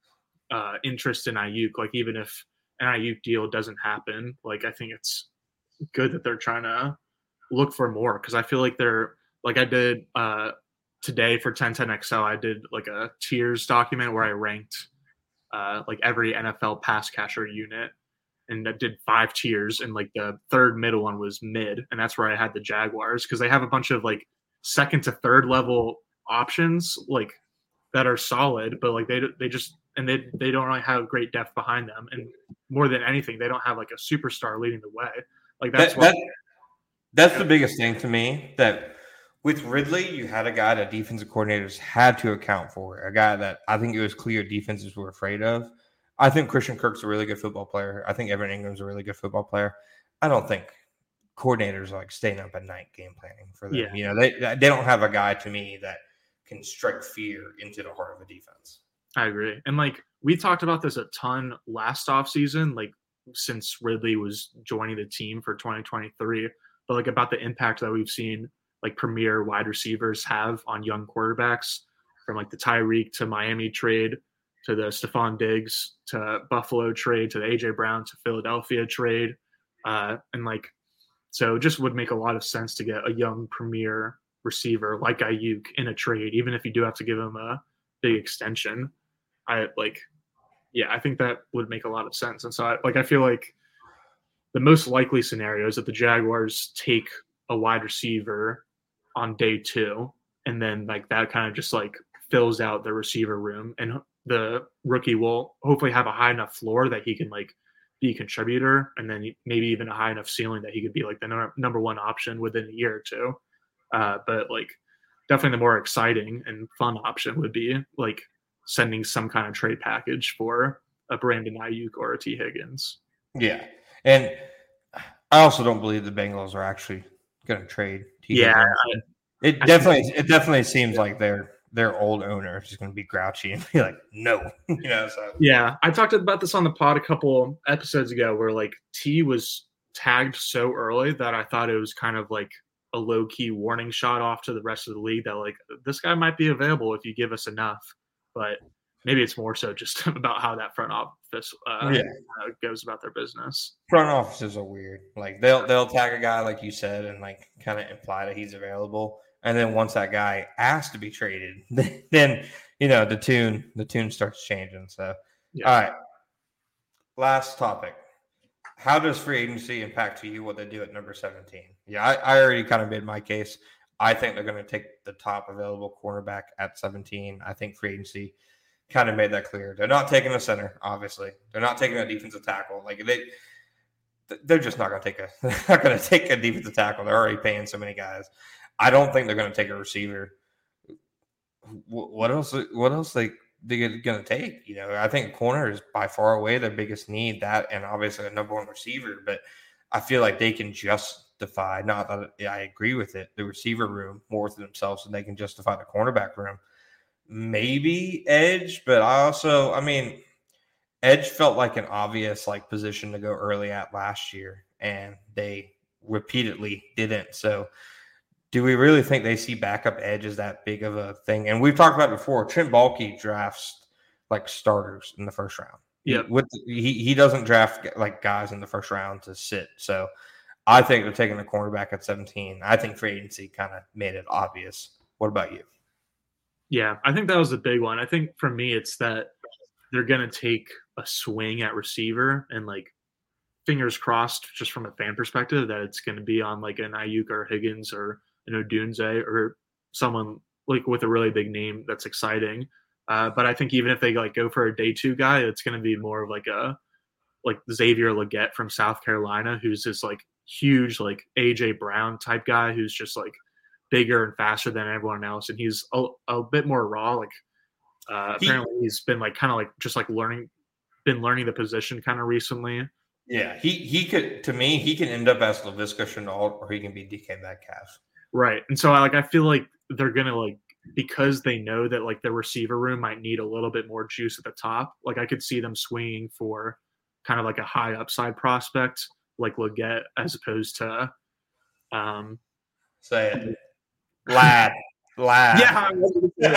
uh, interest in Ayuk. Like even if an Ayuk deal doesn't happen, like I think it's good that they're trying to look for more, because I feel like they're like I did uh, today for ten ten X L. I did like a tiers document where I ranked uh, like every N F L pass catcher unit, and I did five tiers, and like the third middle one was mid, and that's where I had the Jaguars, because they have a bunch of like second to third level options like that are solid, but like they they just and they they don't really have great depth behind them, and more than anything, they don't have like a superstar leading the way. Like that's that, what. That, that's the biggest thing to me, that with Ridley, you had a guy that defensive coordinators had to account for, a guy that I think it was clear defenses were afraid of. I think Christian Kirk's a really good football player. I think Evan Ingram's a really good football player. I don't think coordinators are like staying up at night game planning for them. Yeah. You know, they they don't have a guy to me that can strike fear into the heart of a defense. I agree. And like we talked about this a ton last offseason, like since Ridley was joining the team for twenty twenty-three, but like about the impact that we've seen like premier wide receivers have on young quarterbacks, from like the Tyreek to Miami trade to the Stephon Diggs to Buffalo trade to the A J Brown to Philadelphia trade. Uh, and like, so it just would make a lot of sense to get a young premier receiver like Ayuk in a trade, even if you do have to give him a big extension. I like, yeah, I think that would make a lot of sense. And so I, like, I feel like the most likely scenario is that the Jaguars take a wide receiver on day two, and then like that kind of just like fills out the receiver room, and the rookie will hopefully have a high enough floor that he can like be a contributor, and then maybe even a high enough ceiling that he could be like the no- number one option within a year or two. Uh, but like definitely the more exciting and fun option would be like sending some kind of trade package for a Brandon Ayuk or a T Higgins. Yeah. And I also don't believe the Bengals are actually going to trade T Yeah. Higgins. I, it I definitely it definitely seems like their their old owner is just going to be grouchy and be like, no. you know, so. Yeah. I talked about this on the pod a couple episodes ago where like T was tagged so early that I thought it was kind of like a low-key warning shot off to the rest of the league that like this guy might be available if you give us enough. But maybe it's more so just about how that front office uh, yeah. uh, goes about their business. Front offices are weird. Like they'll they'll tag a guy like you said and like kind of imply that he's available, and then once that guy asks to be traded, then you know the tune the tune starts changing. So yeah. All right, last topic. How does free agency impact to you what they do at number seventeen? Yeah, I, I already kind of made my case. I think they're going to take the top available cornerback at seventeen. I think free agency kind of made that clear. They're not taking a center, obviously. They're not taking a defensive tackle. Like they, they're just not going to take a. They're not going to take a defensive tackle. They're already paying so many guys. I don't think they're going to take a receiver. What else? What else they they're going to take? You know, I think corner is by far away their biggest need. That and obviously a number one receiver. But I feel like they can justify. Not that I agree with it. The receiver room more to themselves than they can justify the cornerback room. Maybe edge, but I also, I mean, edge felt like an obvious like position to go early at last year, and they repeatedly didn't. So, do we really think they see backup edge as that big of a thing? And we've talked about it before. Trent Baalke drafts like starters in the first round. Yeah, with he he doesn't draft like guys in the first round to sit. So, I think they're taking a cornerback at seventeen. I think free agency kind of made it obvious. What about you? Yeah, I think that was the big one. I think for me, it's that they're going to take a swing at receiver, and like fingers crossed, just from a fan perspective, that it's going to be on like an Ayuk or Higgins or an Odunze or someone like with a really big name that's exciting. Uh, but I think even if they like go for a day two guy, it's going to be more of like a like Xavier Legette from South Carolina, who's this like huge like A J Brown type guy who's just like bigger and faster than everyone else, and he's a, a bit more raw. Like Uh, He- apparently, he's been like kind of like just like learning, been learning the position kind of recently. Yeah, he he could to me he can end up as Laviska Shenault or he can be D K Metcalf. Right. And so I like I feel like they're gonna like because they know that like the receiver room might need a little bit more juice at the top. Like I could see them swinging for kind of like a high upside prospect like Leggett as opposed to um Say it, lad, lad. yeah, I was gonna say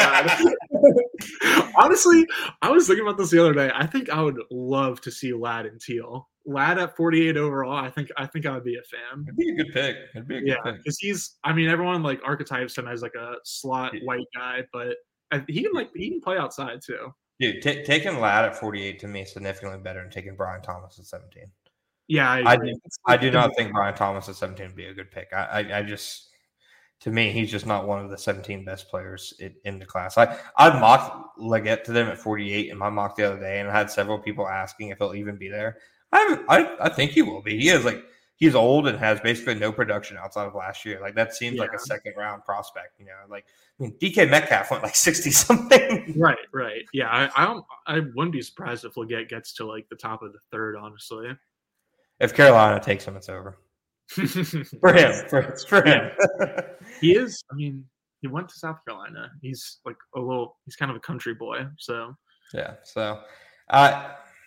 Lad. Honestly, I was thinking about this the other day. I think I would love to see Lad and Teal. Lad at forty-eight overall. I think I think I would be a fan. It'd be a good pick. It'd be a good Yeah, pick. because he's. I mean, everyone like archetypes him as like a slot white guy, but I, he can like he can play outside too. Dude, t- taking Lad at forty-eight to me is significantly better than taking Brian Thomas at seventeen. Yeah, I, I agree. do, It's I like do the- not think Brian Thomas at seventeen would be a good pick. I, I, I just, to me, he's just not one of the seventeen best players in, in the class. I, I mocked Leggett to them at forty-eight in my mock the other day, and I had several people asking if he'll even be there. I, I, I think he will be. He is like he's old and has basically no production outside of last year. Like that seems like Yeah. a second round prospect. You know, like I mean, D K Metcalf went like sixty something. Right, right. Yeah, I, I don't. I wouldn't be surprised if Leggett gets to like the top of the third. Honestly, If Carolina takes him, it's over for him. For, for him. he is. I mean, he went to South Carolina. He's like a little. He's kind of a country boy. So Yeah. So, I,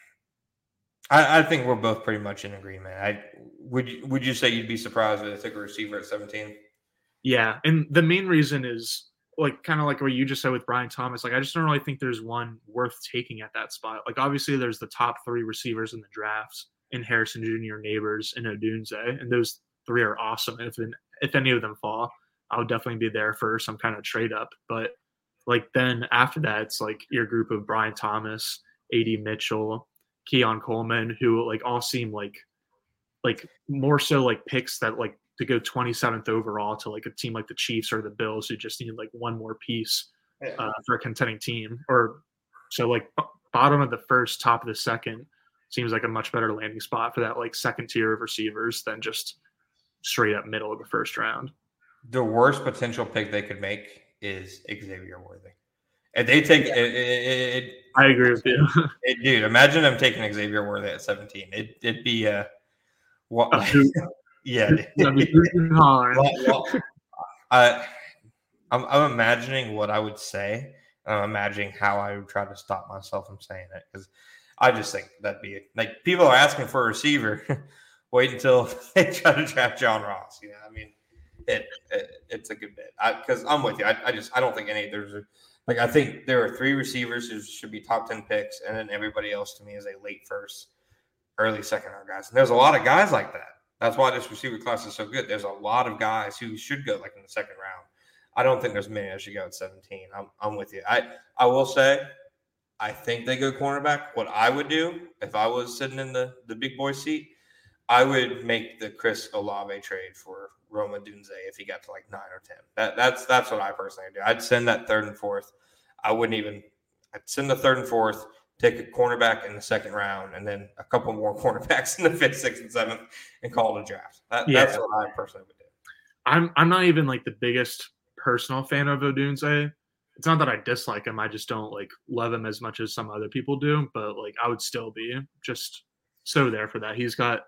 I I think we're both pretty much in agreement. I would you, would you say you'd be surprised if they took a receiver at seventeen? yeah, and the main reason is like kind of like what you just said with Brian Thomas. Like I just don't really think there's one worth taking at that spot. Like obviously there's the top three receivers in the drafts in Harrison Junior, Neighbors, and Odunze, and those three are awesome. And if if any of them fall, I would definitely be there for some kind of trade up. But like then after that, it's like your group of Brian Thomas, A D Mitchell, Keon Coleman, who like all seem like like more so like picks that like to go twenty-seventh overall to like a team like the Chiefs or the Bills who just need like one more piece uh, for a contending team. Or so like b- bottom of the first, top of the second seems like a much better landing spot for that like second tier of receivers than just straight up middle of the first round. The worst potential pick they could make is Xavier Worthy. If they take it, it, it, I agree with you. it, dude, imagine them taking Xavier Worthy at seventeen. It, it'd be a what? A hoot. yeah. That'd be hooting and hollering. Well, well, I, I'm, I'm imagining what I would say. I'm imagining how I would try to stop myself from saying it because I just think that'd be like people are asking for a receiver. Wait until they try to draft John Ross. You know, I mean, it, it it's a good bit because I'm with you. I, I just I don't think any there's a, like I think there are three receivers who should be top ten picks, and then everybody else to me is a late first, early second round guys. And there's a lot of guys like that. That's why this receiver class is so good. There's a lot of guys who should go like in the second round. I don't think there's many that should go at seventeen. I'm I'm with you. I, I will say, I think they go cornerback. What I would do if I was sitting in the, the big boy seat, I would make the Chris Olave trade for Roma Dunze if he got to like nine or ten. That that's that's what I personally do. I'd send that third and fourth. I wouldn't even. I'd send the third and fourth. Take a cornerback in the second round, and then a couple more cornerbacks in the fifth, sixth, and seventh, and call it a draft. That, Yeah. That's what I personally would do. I'm I'm not even like the biggest personal fan of Odunze. It's not that I dislike him. I just don't like love him as much as some other people do. But like I would still be just so there for that. He's got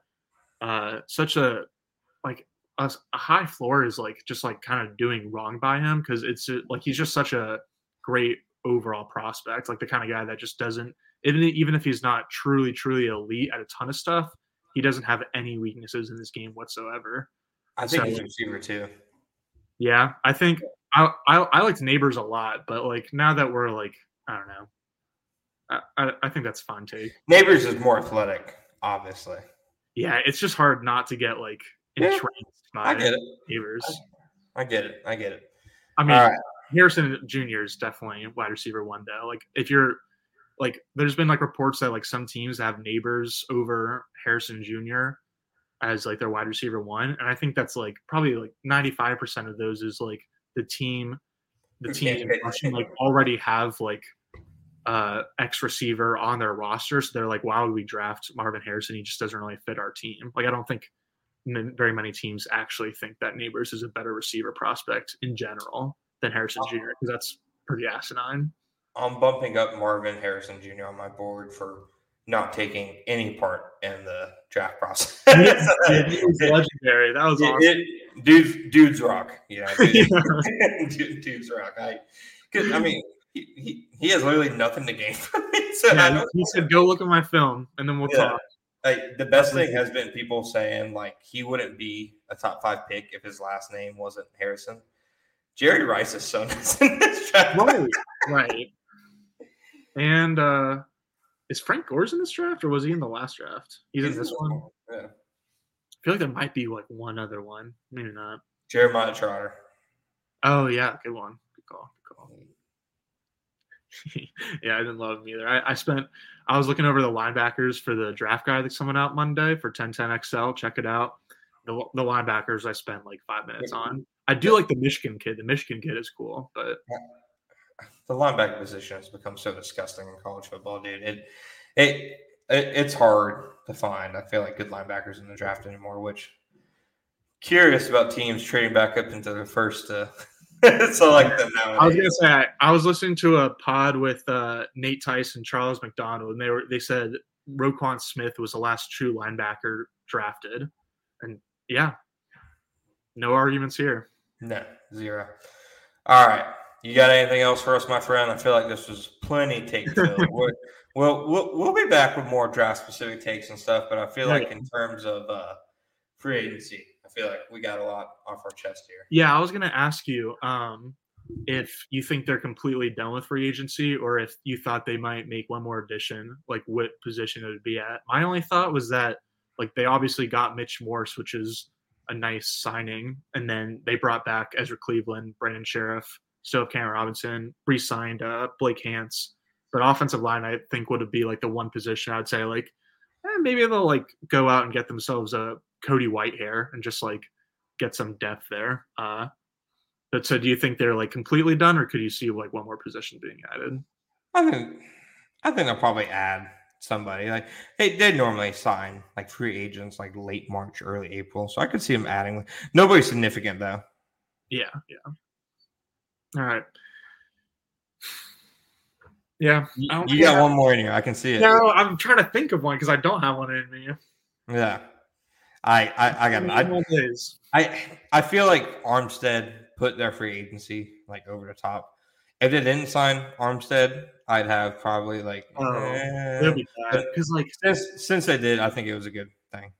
uh such a like a, a high floor is like just like kind of doing wrong by him because it's uh, like he's just such a great overall prospect, like the kind of guy that just doesn't even even if he's not truly truly elite at a ton of stuff, he doesn't have any weaknesses in this game whatsoever. I think So- he's a receiver too. Yeah, I think I, I I liked Neighbors a lot, but like now that we're like I don't know, I I, I think that's a fun take. Neighbors is more athletic, obviously. Yeah, it's just hard not to get like Yeah, entranced by I get it. Neighbors. I get it. I get it. I mean, All right. Harrison Junior is definitely wide receiver one though. Like if you're like, there's been like reports that like some teams have Neighbors over Harrison Junior as like their wide receiver one, and I think that's like probably like ninety-five percent of those is like the team, the teams in question like already have like uh X receiver on their roster, so they're like, why would we draft Marvin Harrison? He just doesn't really fit our team. Like I don't think m- very many teams actually think that Neighbors is a better receiver prospect in general than Harrison Junior because that's pretty asinine. I'm bumping up Marvin Harrison Junior on my board for not taking any part in the draft process. Yeah, he was legendary. That was it, awesome. It, dudes, dudes rock. You know, dudes, dudes rock. I, cause, I mean, he, he, he has literally nothing to gain from it. So yeah, he said, "Go look at my film, and then we'll yeah. talk." Like, the best thing has been people saying like he wouldn't be a top five pick if his last name wasn't Harrison. Jerry Rice's son is in this draft. Right, right. And uh, is Frank Gore's in this draft, or was he in the last draft? He's, He's in this one. one. Yeah. I feel like there might be like one other one, maybe not. Jeremiah Trotter. Oh yeah, good one. Good call. Good call. Yeah, I didn't love him either. I, I spent. I was looking over the linebackers for the draft guide that's coming out Monday for ten ten X L. Check it out. The, the linebackers I spent like five minutes on. I do like the Michigan kid. The Michigan kid is cool, but the linebacker position has become so disgusting in college football, dude. It, it, it it's hard to find. I feel like good linebackers in the draft anymore. Which curious about teams trading back up into the first. Uh, so like them nowadays. I was gonna say I, I was listening to a pod with uh, Nate Tice and Charles McDonald, and they were they said Roquan Smith was the last true linebacker drafted, and yeah, no arguments here. No, zero. All right. You got anything else for us, my friend? I feel like this was plenty take filled. we'll, we'll we'll be back with more draft specific takes and stuff, but I feel like in terms of uh, free agency, I feel like we got a lot off our chest here. Yeah, I was going to ask you um, if you think they're completely done with free agency, or if you thought they might make one more addition, like what position it would be at. My only thought was that like they obviously got Mitch Morse, which is a nice signing, and then they brought back Ezra Cleveland, Brandon Sheriff, still have Cameron Robinson, re-signed uh, Blake Hance. But offensive line, I think, would be like the one position I would say like eh, maybe they'll like go out and get themselves a Cody Whitehair and just like get some depth there. Uh, but so, do you think they're like completely done, or could you see like one more position being added? I think I think they'll probably add somebody. Like they they normally sign like free agents like late March, early April, so I could see them adding. Nobody significant though. Yeah, yeah. All right. Yeah. You, you got one more in here. I can see it. No, I'm trying to think of one because I don't have one in me. Yeah. I I, I got it. I, I I feel like Armstead put their free agency like over the top. If they didn't sign Armstead, I'd have probably like oh, eh. it'll be bad because like since since they did, I think it was a good thing.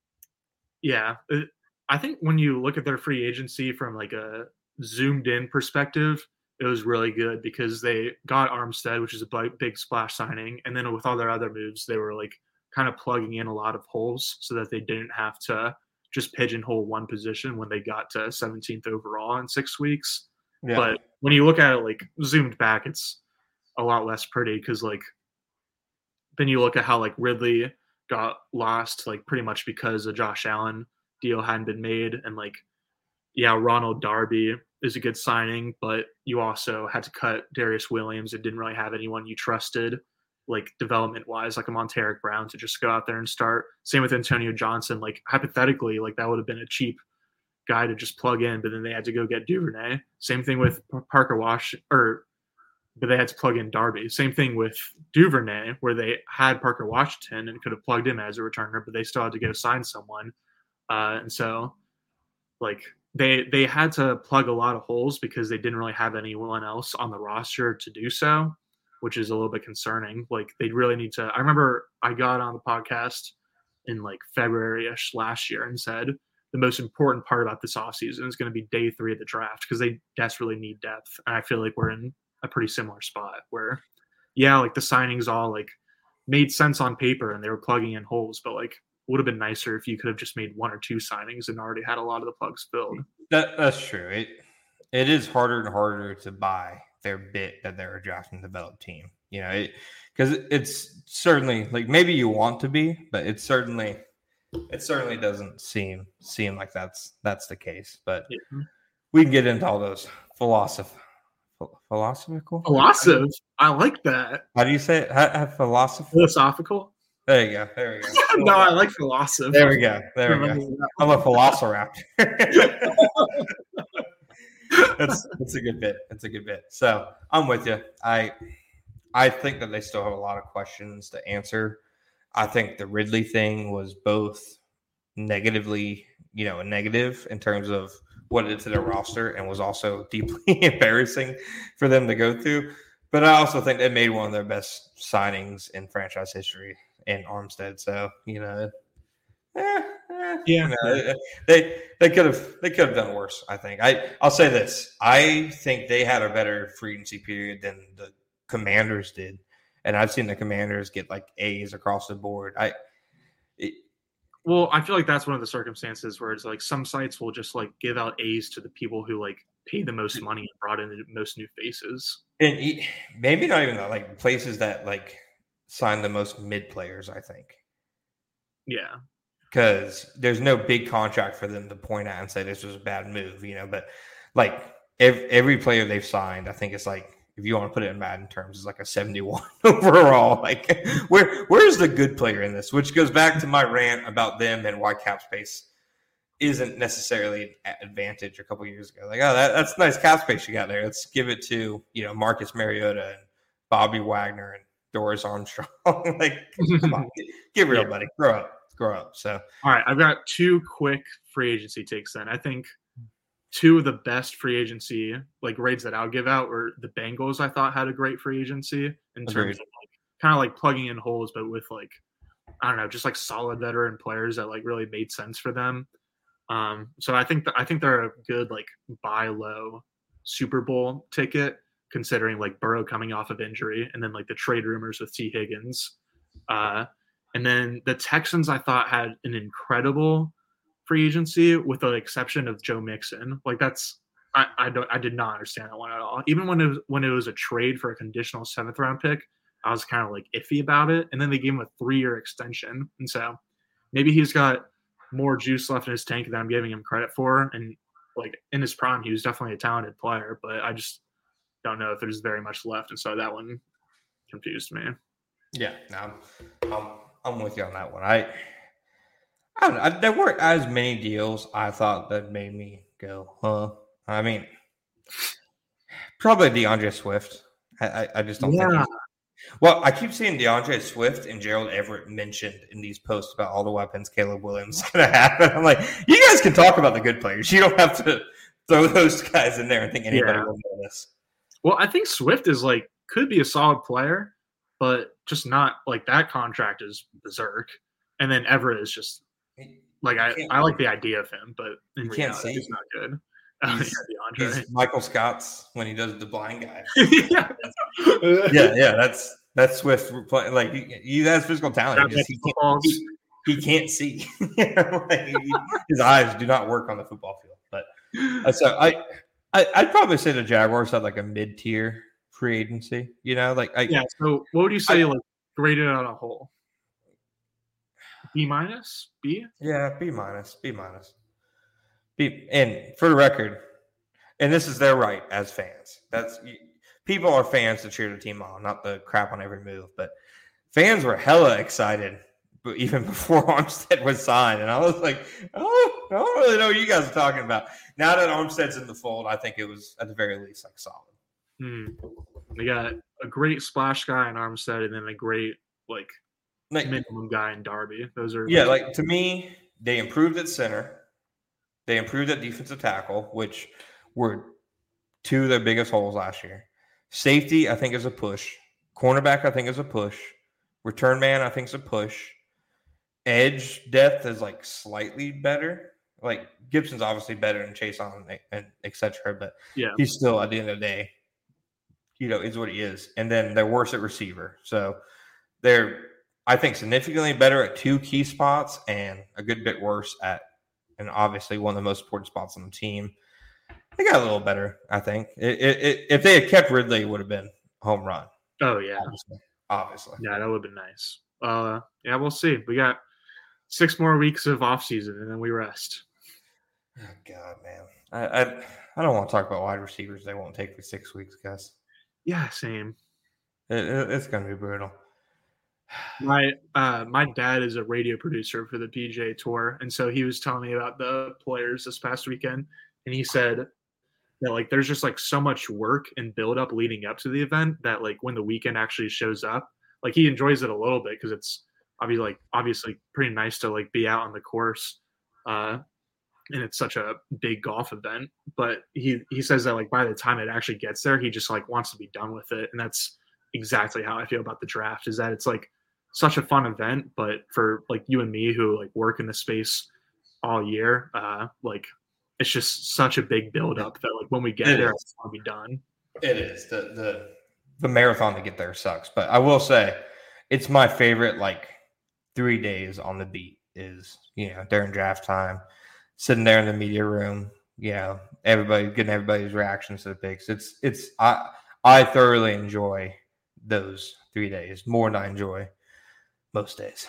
Yeah, it, I think when you look at their free agency from like a zoomed in perspective, it was really good because they got Armstead, which is a big, big splash signing, and then with all their other moves, they were like kind of plugging in a lot of holes so that they didn't have to just pigeonhole one position when they got to seventeenth overall in six weeks. Yeah. But when you look at it like zoomed back, it's a lot less pretty because like then you look at how like Ridley got lost like pretty much because the Josh Allen deal hadn't been made, and like yeah, Ronald Darby is a good signing, but you also had to cut Darius Williams. It didn't really have anyone you trusted like development wise, like a Monteric Brown to just go out there and start. Same with Antonio Johnson. Like hypothetically, like that would have been a cheap guy to just plug in, but then they had to go get Duvernay. Same thing with Parker Wash, or but they had to plug in Darby. Same thing with Duvernay, where they had Parker Washington and could have plugged him as a returner, but they still had to go sign someone. Uh, and so, like they they had to plug a lot of holes because they didn't really have anyone else on the roster to do so, which is a little bit concerning. Like they really need to. I remember I got on the podcast in like February-ish last year and said the most important part about this offseason is going to be day three of the draft because they desperately need depth. And I feel like we're in a pretty similar spot where, yeah, like the signings all like made sense on paper and they were plugging in holes, but like would have been nicer if you could have just made one or two signings and already had a lot of the plugs filled. That that's true. It it is harder and harder to buy their bit that they're a draft and develop team. You know, it because it's certainly like maybe you want to be, but it's certainly it certainly doesn't seem seem like that's that's the case. But yeah. We can get into all those philosophy. Philosophical? Philosoph. I like that. How do you say it? Have philosophy? Philosophical? There you go. There we go. No, I like philosophy. There we go. There we go. I'm a philosopher. That's that's a good bit. That's a good bit. So I'm with you. I I think that they still have a lot of questions to answer. I think the Ridley thing was both negatively, you know, a negative in terms of what it did to their roster and was also deeply embarrassing for them to go through. But I also think they made one of their best signings in franchise history in Armstead. So, you know, eh, eh, Yeah. you know, they they could have they could have done worse, I think. I, I'll say this. I think they had a better free agency period than the Commanders did. And I've seen the Commanders get like A's across the board. I it, Well, I feel like that's one of the circumstances where it's like some sites will just like give out A's to the people who like paid the most money and brought in the most new faces. and he, maybe not even that, like places that like sign the most mid players, I think. Yeah. Because there's no big contract for them to point out and say this was a bad move, you know. But like every, every player they've signed, I think it's like, if you want to put it in Madden terms, it's like a seventy-one overall. Like, where where's the good player in this? Which goes back to my rant about them and why cap space isn't necessarily an advantage a couple years ago. Like, oh, that, that's nice cap space you got there. Let's give it to, you know, Marcus Mariota and Bobby Wagner and Doris Armstrong. Like, come on, get, get real, Yeah. buddy. Grow up, grow up. So, All right, I've got two quick free agency takes then. I think two of the best free agency like grades that I'll give out were the Bengals. I thought had a great free agency in terms Agreed. of like kind of like plugging in holes, but with like I don't know, just like solid veteran players that like really made sense for them. Um, so I think that I think they're a good like buy low Super Bowl ticket, considering like Burrow coming off of injury and then like the trade rumors with T. Higgins. Uh, and then the Texans I thought had an incredible free agency with the exception of Joe Mixon. Like that's I, I don't I did not understand that one at all. Even when it was when it was a trade for a conditional seventh round pick, I was kind of like iffy about it. And then they gave him a three year extension. And so maybe he's got more juice left in his tank than I'm giving him credit for. And like in his prime, he was definitely a talented player, but I just don't know if there's very much left. And so that one confused me. yeah, no, I'm, I'm, I'm with you on that one. I, I don't know. I, there weren't as many deals I thought that made me go, huh? I mean, probably DeAndre Swift. I, I, I just don't think Yeah. he's well, I keep seeing DeAndre Swift and Gerald Everett mentioned in these posts about all the weapons Caleb Williams is going to have. I'm like, you guys can talk about the good players. You don't have to throw those guys in there and think anybody Yeah. will know this. Well, I think Swift is like could be a solid player, but just not like that contract is berserk. And then Everett is just like I, can't- I like the idea of him, but in You can't reality, say he's not good. He's- yeah, DeAndre. He's Michael Scott's when he does the blind guy. yeah. Yeah, yeah, that's that's Swift. Like he, he has physical talent. He, just, he, can't, Footballs. he, he can't see. Like, he- his eyes do not work on the football field. But uh, so I, I, I'd probably say the Jaguars had like a mid-tier free agency. You know, like I, Yeah. So what would you say I- like graded on a whole? B minus? B? yeah, B minus, B minus, B. And for the record, and this is their right as fans. That's people are fans to cheer the team on, not the crap on every move. But fans were hella excited, but even before Armstead was signed, and I was like, oh, I don't really know what you guys are talking about. Now that Armstead's in the fold, I think it was at the very least like solid. Hmm. They got a great splash guy in Armstead, and then a great like Like, minimum guy in Darby. Those are yeah, like to me, they improved at center. They improved at defensive tackle, which were two of their biggest holes last year. Safety, I think, is a push. Cornerback, I think, is a push. Return man, I think, is a push. Edge depth is like slightly better. Like Gibson's obviously better than Chase on and et cetera, but yeah. he's still at the end of the day, you know, is what he is. And then they're worse at receiver. So they're, I think, significantly better at two key spots and a good bit worse at, and obviously one of the most important spots on the team. They got a little better, I think. It, it, it, if they had kept Ridley, it would have been a home run. Oh yeah. Obviously. obviously. Yeah, that would have been nice. Uh, yeah, we'll see. We got six more weeks of off season, and then we rest. Oh, God, man. I, I I don't want to talk about wide receivers they won't take for six weeks, guys. Yeah, same. It, it, it's going to be brutal. My uh, my dad is a radio producer for the P G A Tour, and so he was telling me about the players this past weekend, and he said that like there's just like so much work and build up leading up to the event that like when the weekend actually shows up, like he enjoys it a little bit because it's obviously like obviously pretty nice to like be out on the course. Uh, and it's such a big golf event, but he, he says that like by the time it actually gets there, he just like wants to be done with it. And that's exactly how I feel about the draft, is that it's like such a fun event, but for like you and me who like work in the space all year, uh, like it's just such a big build up that like when we get it there, is. it's going to be done. It is the, the, the marathon to get there sucks, but I will say it's my favorite, like three days on the beat is, you know, during draft time, sitting there in the media room, you know, everybody getting everybody's reactions to the picks. It's, it's, I, I thoroughly enjoy those three days more than I enjoy most days.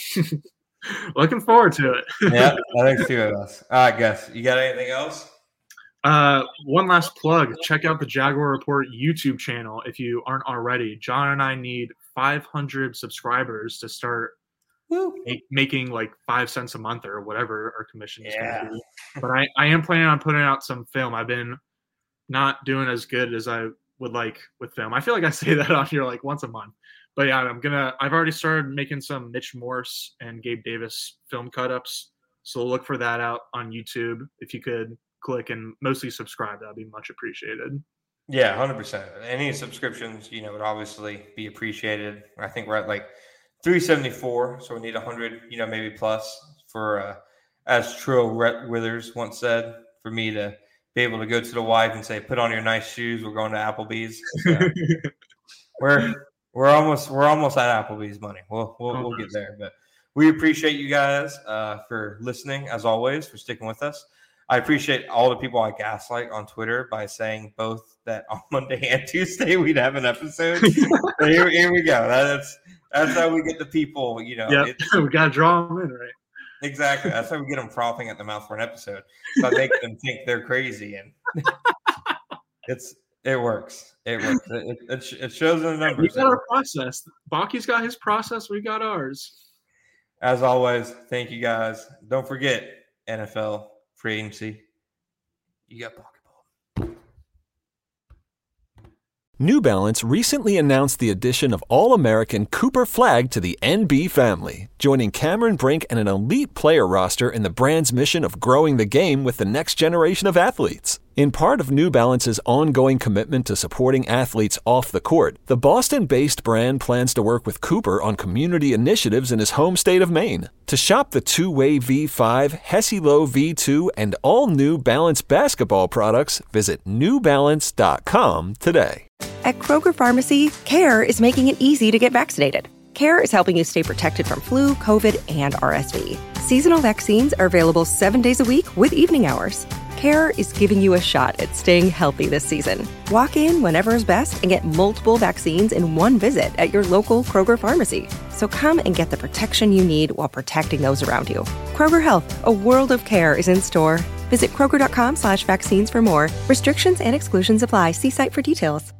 Looking forward to it. Yeah, I think two of us. All right, Gus, you got anything else? Uh, one last plug. Check out the Jaguar Report YouTube channel if you aren't already. John and I need five hundred subscribers to start make, making like five cents a month or whatever our commission is Yeah. going to be. But I, I am planning on putting out some film. I've been not doing as good as I would like with film. I feel like I say that on here like once a month. But yeah, I'm gonna. I've already started making some Mitch Morse and Gabe Davis film cut-ups, so look for that out on YouTube. If you could click and mostly subscribe, that'd be much appreciated. Yeah, one hundred percent. Any subscriptions, you know, would obviously be appreciated. I think we're at like three seventy-four, so we need one hundred, you know, maybe plus for, uh, as Trill Withers once said, for me to be able to go to the wife and say, "Put on your nice shoes. We're going to Applebee's." So we're we're almost we're almost at Applebee's money. We'll we'll, Oh, we'll nice. get there, but we appreciate you guys uh, for listening as always, for sticking with us. I appreciate all the people I gaslight on Twitter by saying both that on Monday and Tuesday we'd have an episode. So here, here we go. That's that's how we get the people. You know, Yeah, it's- we gotta draw them in, right? exactly. That's how we get them frothing at the mouth for an episode. So I make them think they're crazy, and it's it works. It works. It, it, it, sh- it shows in the We numbers. got our process. Baki's got his process. We got ours. As always, thank you guys. Don't forget N F L free agency. You got Pokeball. New Balance recently announced the addition of All-American Cooper Flag to the N B family, joining Cameron Brink and an elite player roster in the brand's mission of growing the game with the next generation of athletes. In part of New Balance's ongoing commitment to supporting athletes off the court, the Boston-based brand plans to work with Cooper on community initiatives in his home state of Maine. To shop the two-way V five, Hesi-Lo V two, and all New Balance basketball products, visit new balance dot com today. At Kroger Pharmacy, CARE is making it easy to get vaccinated. CARE is helping you stay protected from flu, COVID, and R S V. Seasonal vaccines are available seven days a week with evening hours. CARE is giving you a shot at staying healthy this season. Walk in whenever is best and get multiple vaccines in one visit at your local Kroger Pharmacy. So come and get the protection you need while protecting those around you. Kroger Health, a world of care, is in store. Visit Kroger.com slash vaccines for more. Restrictions and exclusions apply. See site for details.